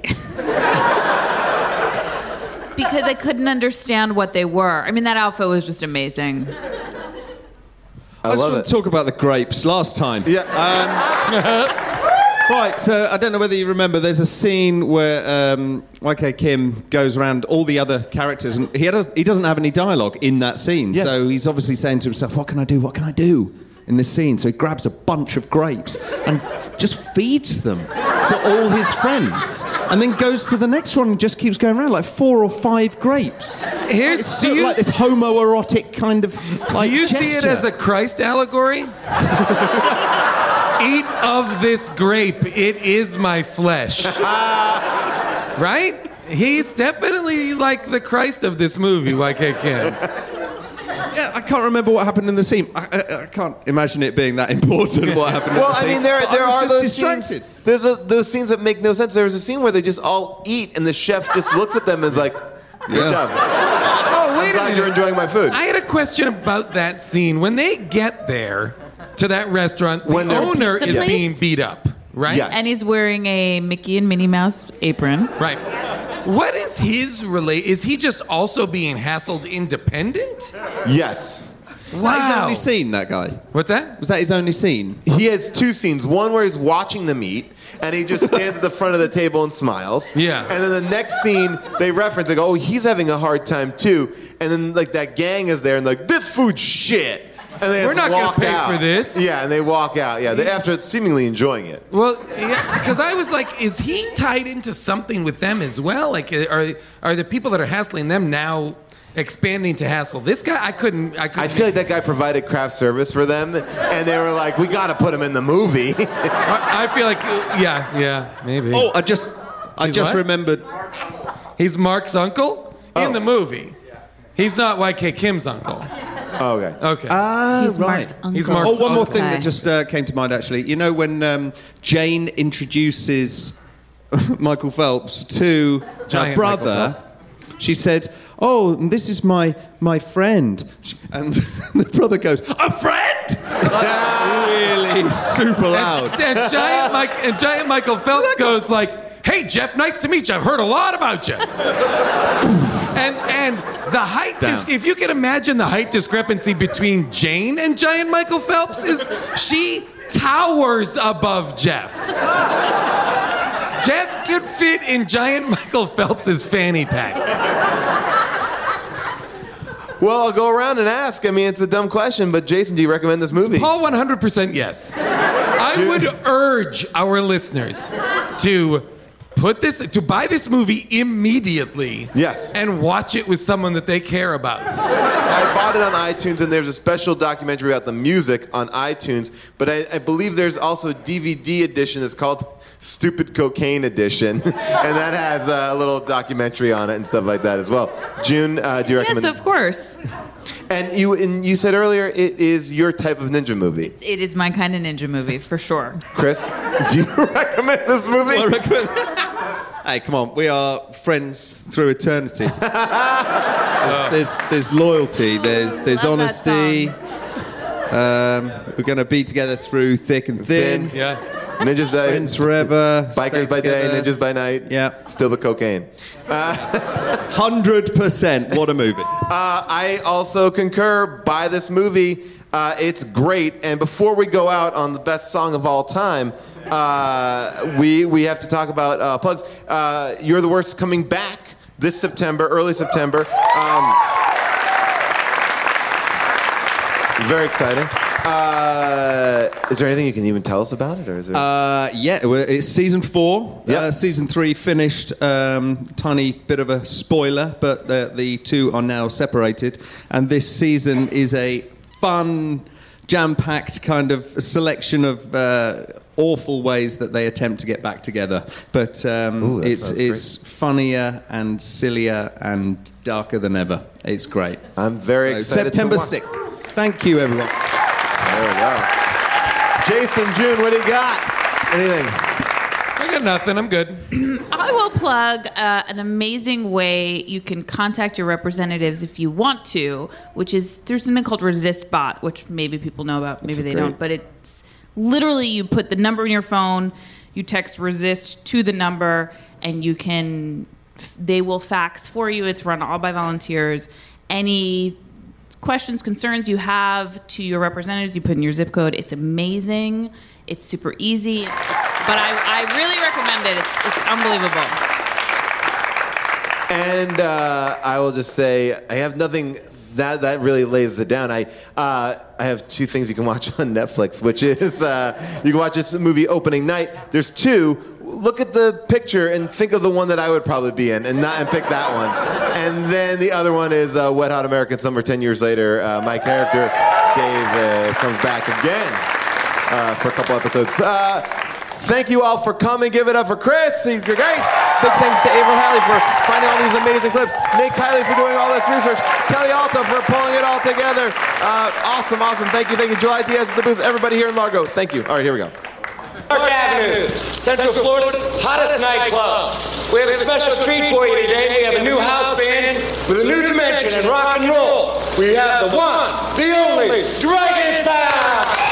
Because I couldn't understand what they were. I mean, that outfit was just amazing. I, I love it. Talk about the grapes last time. Yeah. Um, right. So I don't know whether you remember. There's a scene where um, Y K Kim goes around all the other characters, and he has, he doesn't have any dialogue in that scene. Yeah. So he's obviously saying to himself, "What can I do? What can I do?" in this scene. So he grabs a bunch of grapes and just feeds them to all his friends, and then goes to the next one and just keeps going around like four or five grapes. Here's it's sort of like this homoerotic kind of like Do you gesture. see it as a Christ allegory? Eat of this grape, it is my flesh. Right? He's definitely like the Christ of this movie, Y K Kim. Yeah, I can't remember what happened in the scene. I, I, I can't imagine it being that important what happened Well, in the I scene. mean, there But there I was are just those distracted. scenes. There's a, those scenes that make no sense. There's a scene where they just all eat, and the chef just looks at them and is like, "Good Yeah. job. Oh, wait I'm a glad minute. you're enjoying my food." I had a question about that scene. When they get there to that restaurant, the When they're- owner Pizza is place? being beat up, right? Yes. And he's wearing a Mickey and Minnie Mouse apron. Right. What is his relate? Is he just also being hassled independent? Yes. Was that his Wow. only scene, that guy? What's that? Was that his only scene? He has two scenes. One where he's watching them eat, and he just stands at the front of the table and smiles. Yeah. And then the next scene, they reference, like, oh, he's having a hard time too. And then, like, that gang is there and, like, this food's shit. And they We're just not gonna walk pay out. for this. Yeah, and they walk out. Yeah, they, after seemingly enjoying it. Well, yeah, because I was like, is he tied into something with them as well? Like, are are the people that are hassling them now expanding to hassle this guy? I couldn't. I couldn't. I feel like that guy provided craft service for them, and they were like, we got to put him in the movie. I, I feel like, uh, yeah, yeah, maybe. Oh, I just, I He's just what? remembered. He's Mark's uncle in Oh. the movie. He's not Y K Kim's uncle. Oh, okay. Okay. Ah, He's right. Mark's uncle. He's Mark's Oh, one more uncle. thing that just uh, came to mind, actually. You know when um, Jane introduces Michael Phelps to her Giant brother, Michael she said, "Oh, and this is my my friend," and the brother goes, "A friend!" Like, really super loud. And, and giant Mike and giant Michael Phelps goes like, "Hey Jeff, nice to meet you. I've heard a lot about you." and and the height, dis- if you can imagine the height discrepancy between Jane and giant Michael Phelps, is she towers above Jeff. Jeff could fit in giant Michael Phelps's fanny pack. Well, I'll go around and ask. I mean, it's a dumb question, but Jason, do you recommend this movie? Paul, one hundred percent yes. I would urge our listeners to put this, to buy this movie immediately. Yes. And watch it with someone that they care about. I bought it on iTunes, and there's a special documentary about the music on iTunes, but I, I believe there's also a D V D edition that's called Stupid Cocaine Edition, and that has a little documentary on it and stuff like that as well. June, uh, do you recommend? Yes, of course. And you and you said earlier it is your type of ninja movie. It is my kind of ninja movie, for sure. Chris, do you recommend this movie? I recommend. Hey, come on, we are friends through eternity. there's, there's there's loyalty, there's there's Love honesty. Um, we're gonna be together through thick and thin. Thin. Yeah. Ninjas day, friends forever. bikers by day, together. ninjas by night. Yeah, still the cocaine. Hundred percent. What a movie. Uh, I also concur. Buy this movie. Uh, it's great. And before we go out on the best song of all time, uh, we we have to talk about uh, plugs. Uh, You're the Worst coming back this September, early September. Um, very exciting. Uh, is there anything you can even tell us about it, or is it? Uh, yeah, well, it's season four. Yep. Uh, season three finished. Um, tiny bit of a spoiler, but the, the two are now separated. And this season is a fun, jam-packed kind of selection of uh, awful ways that they attempt to get back together. But um, Ooh, that it's sounds it's funnier and sillier and darker than ever. It's great. I'm very So, excited. September to watch. sixth. Thank you, everyone. There we go. Jason, June, what do you got? Anything? I got nothing. I'm good. I will plug uh, an amazing way you can contact your representatives if you want to, which is through something called ResistBot, which maybe people know about, maybe That's they great. don't. But it's literally you put the number in your phone, you text resist to the number, and you can. They will fax for you. It's run all by volunteers. Any questions, concerns you have to your representatives, you put in your zip code. It's amazing. It's super easy. But I, I really recommend it. It's, it's unbelievable. And uh, I will just say, I have nothing. That that really lays it down. I uh, I have two things you can watch on Netflix, which is uh, you can watch this movie opening night. There's two. Look at the picture and think of the one that I would probably be in, and not and pick that one. And then the other one is uh, Wet Hot American Summer. Ten years later, uh, my character Dave uh, comes back again uh, for a couple episodes. Uh, Thank you all for coming. Give it up for Chris. He's great. Big thanks to April Halley for finding all these amazing clips. Nate Kiley for doing all this research. Kelly Alta for pulling it all together. Uh, awesome, awesome. Thank you, thank you. July Diaz at the booth. Everybody here in Largo, thank you. All right, here we go. Park Avenue, Central Florida's hottest nightclub. We have a special treat for you today. We have a new house band with a new dimension in rock and roll. We have the one, the only Dragon Sound.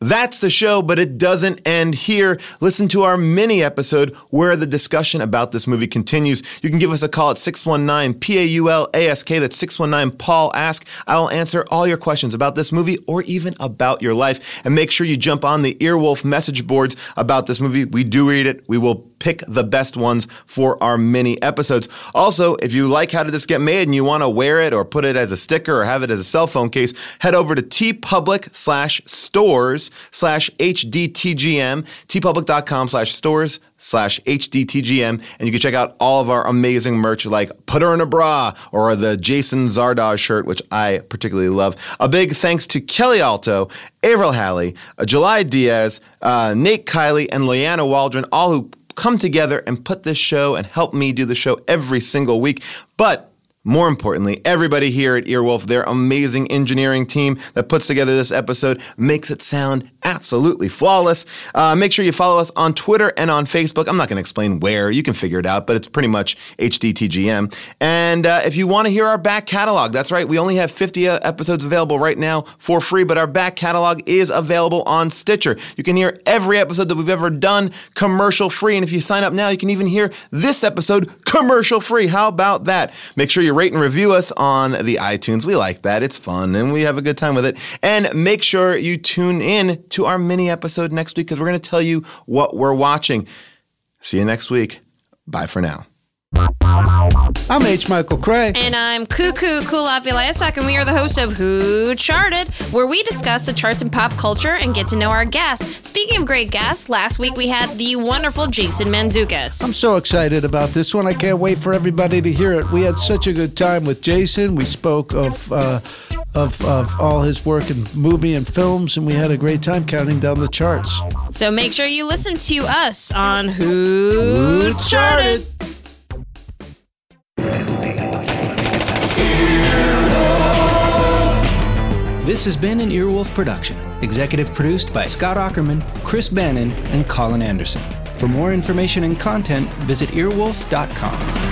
That's the show, but it doesn't end here. Listen to our mini episode where the discussion about this movie continues. You can give us a call at six one nine, P A U L A S K. That's six one nine, Paul Ask. I will answer all your questions about this movie or even about your life. And make sure you jump on the Earwolf message boards about this movie. We do read it. We will pick the best ones for our mini episodes. Also, if you like How Did This Get Made and you want to wear it or put it as a sticker or have it as a cell phone case, head over to tpublic slash stores slash HDTGM, tpublic.com slash stores slash HDTGM, and you can check out all of our amazing merch like Put Her in a Bra or the Jason Zardoz shirt, which I particularly love. A big thanks to Kelly Alto, Avril Halley, uh, July Diaz, uh, Nate Kiley, and Leanna Waldron, all who come together and put this show and help me do the show every single week. But more importantly, everybody here at Earwolf, their amazing engineering team that puts together this episode, makes it sound absolutely flawless. Uh, make sure you follow us on Twitter and on Facebook. I'm not going to explain where. You can figure it out, but it's pretty much H D T G M. And uh, if you want to hear our back catalog, that's right, we only have fifty uh, episodes available right now for free, but our back catalog is available on Stitcher. You can hear every episode that we've ever done commercial free, and if you sign up now, you can even hear this episode commercial free. How about that? Make sure you rate and review us on the iTunes. We like that. It's fun, and we have a good time with it. And make sure you tune in to our mini episode next week because we're going to tell you what we're watching. See you next week. Bye for now. I'm H. Michael Cray. And I'm Cuckoo Kulap Vilayasak, and we are the hosts of Who Charted, where we discuss the charts in pop culture and get to know our guests. Speaking of great guests, last week we had the wonderful Jason Mantzoukas. I'm so excited about this one. I can't wait for everybody to hear it. We had such a good time with Jason. We spoke of uh, of, of all his work in movie and films, and we had a great time counting down the charts. So make sure you listen to us on Who, Who Charted. This has been an Earwolf production, executive produced by Scott Aukerman, Chris Bannon, and Colin Anderson. For more information and content, visit earwolf dot com.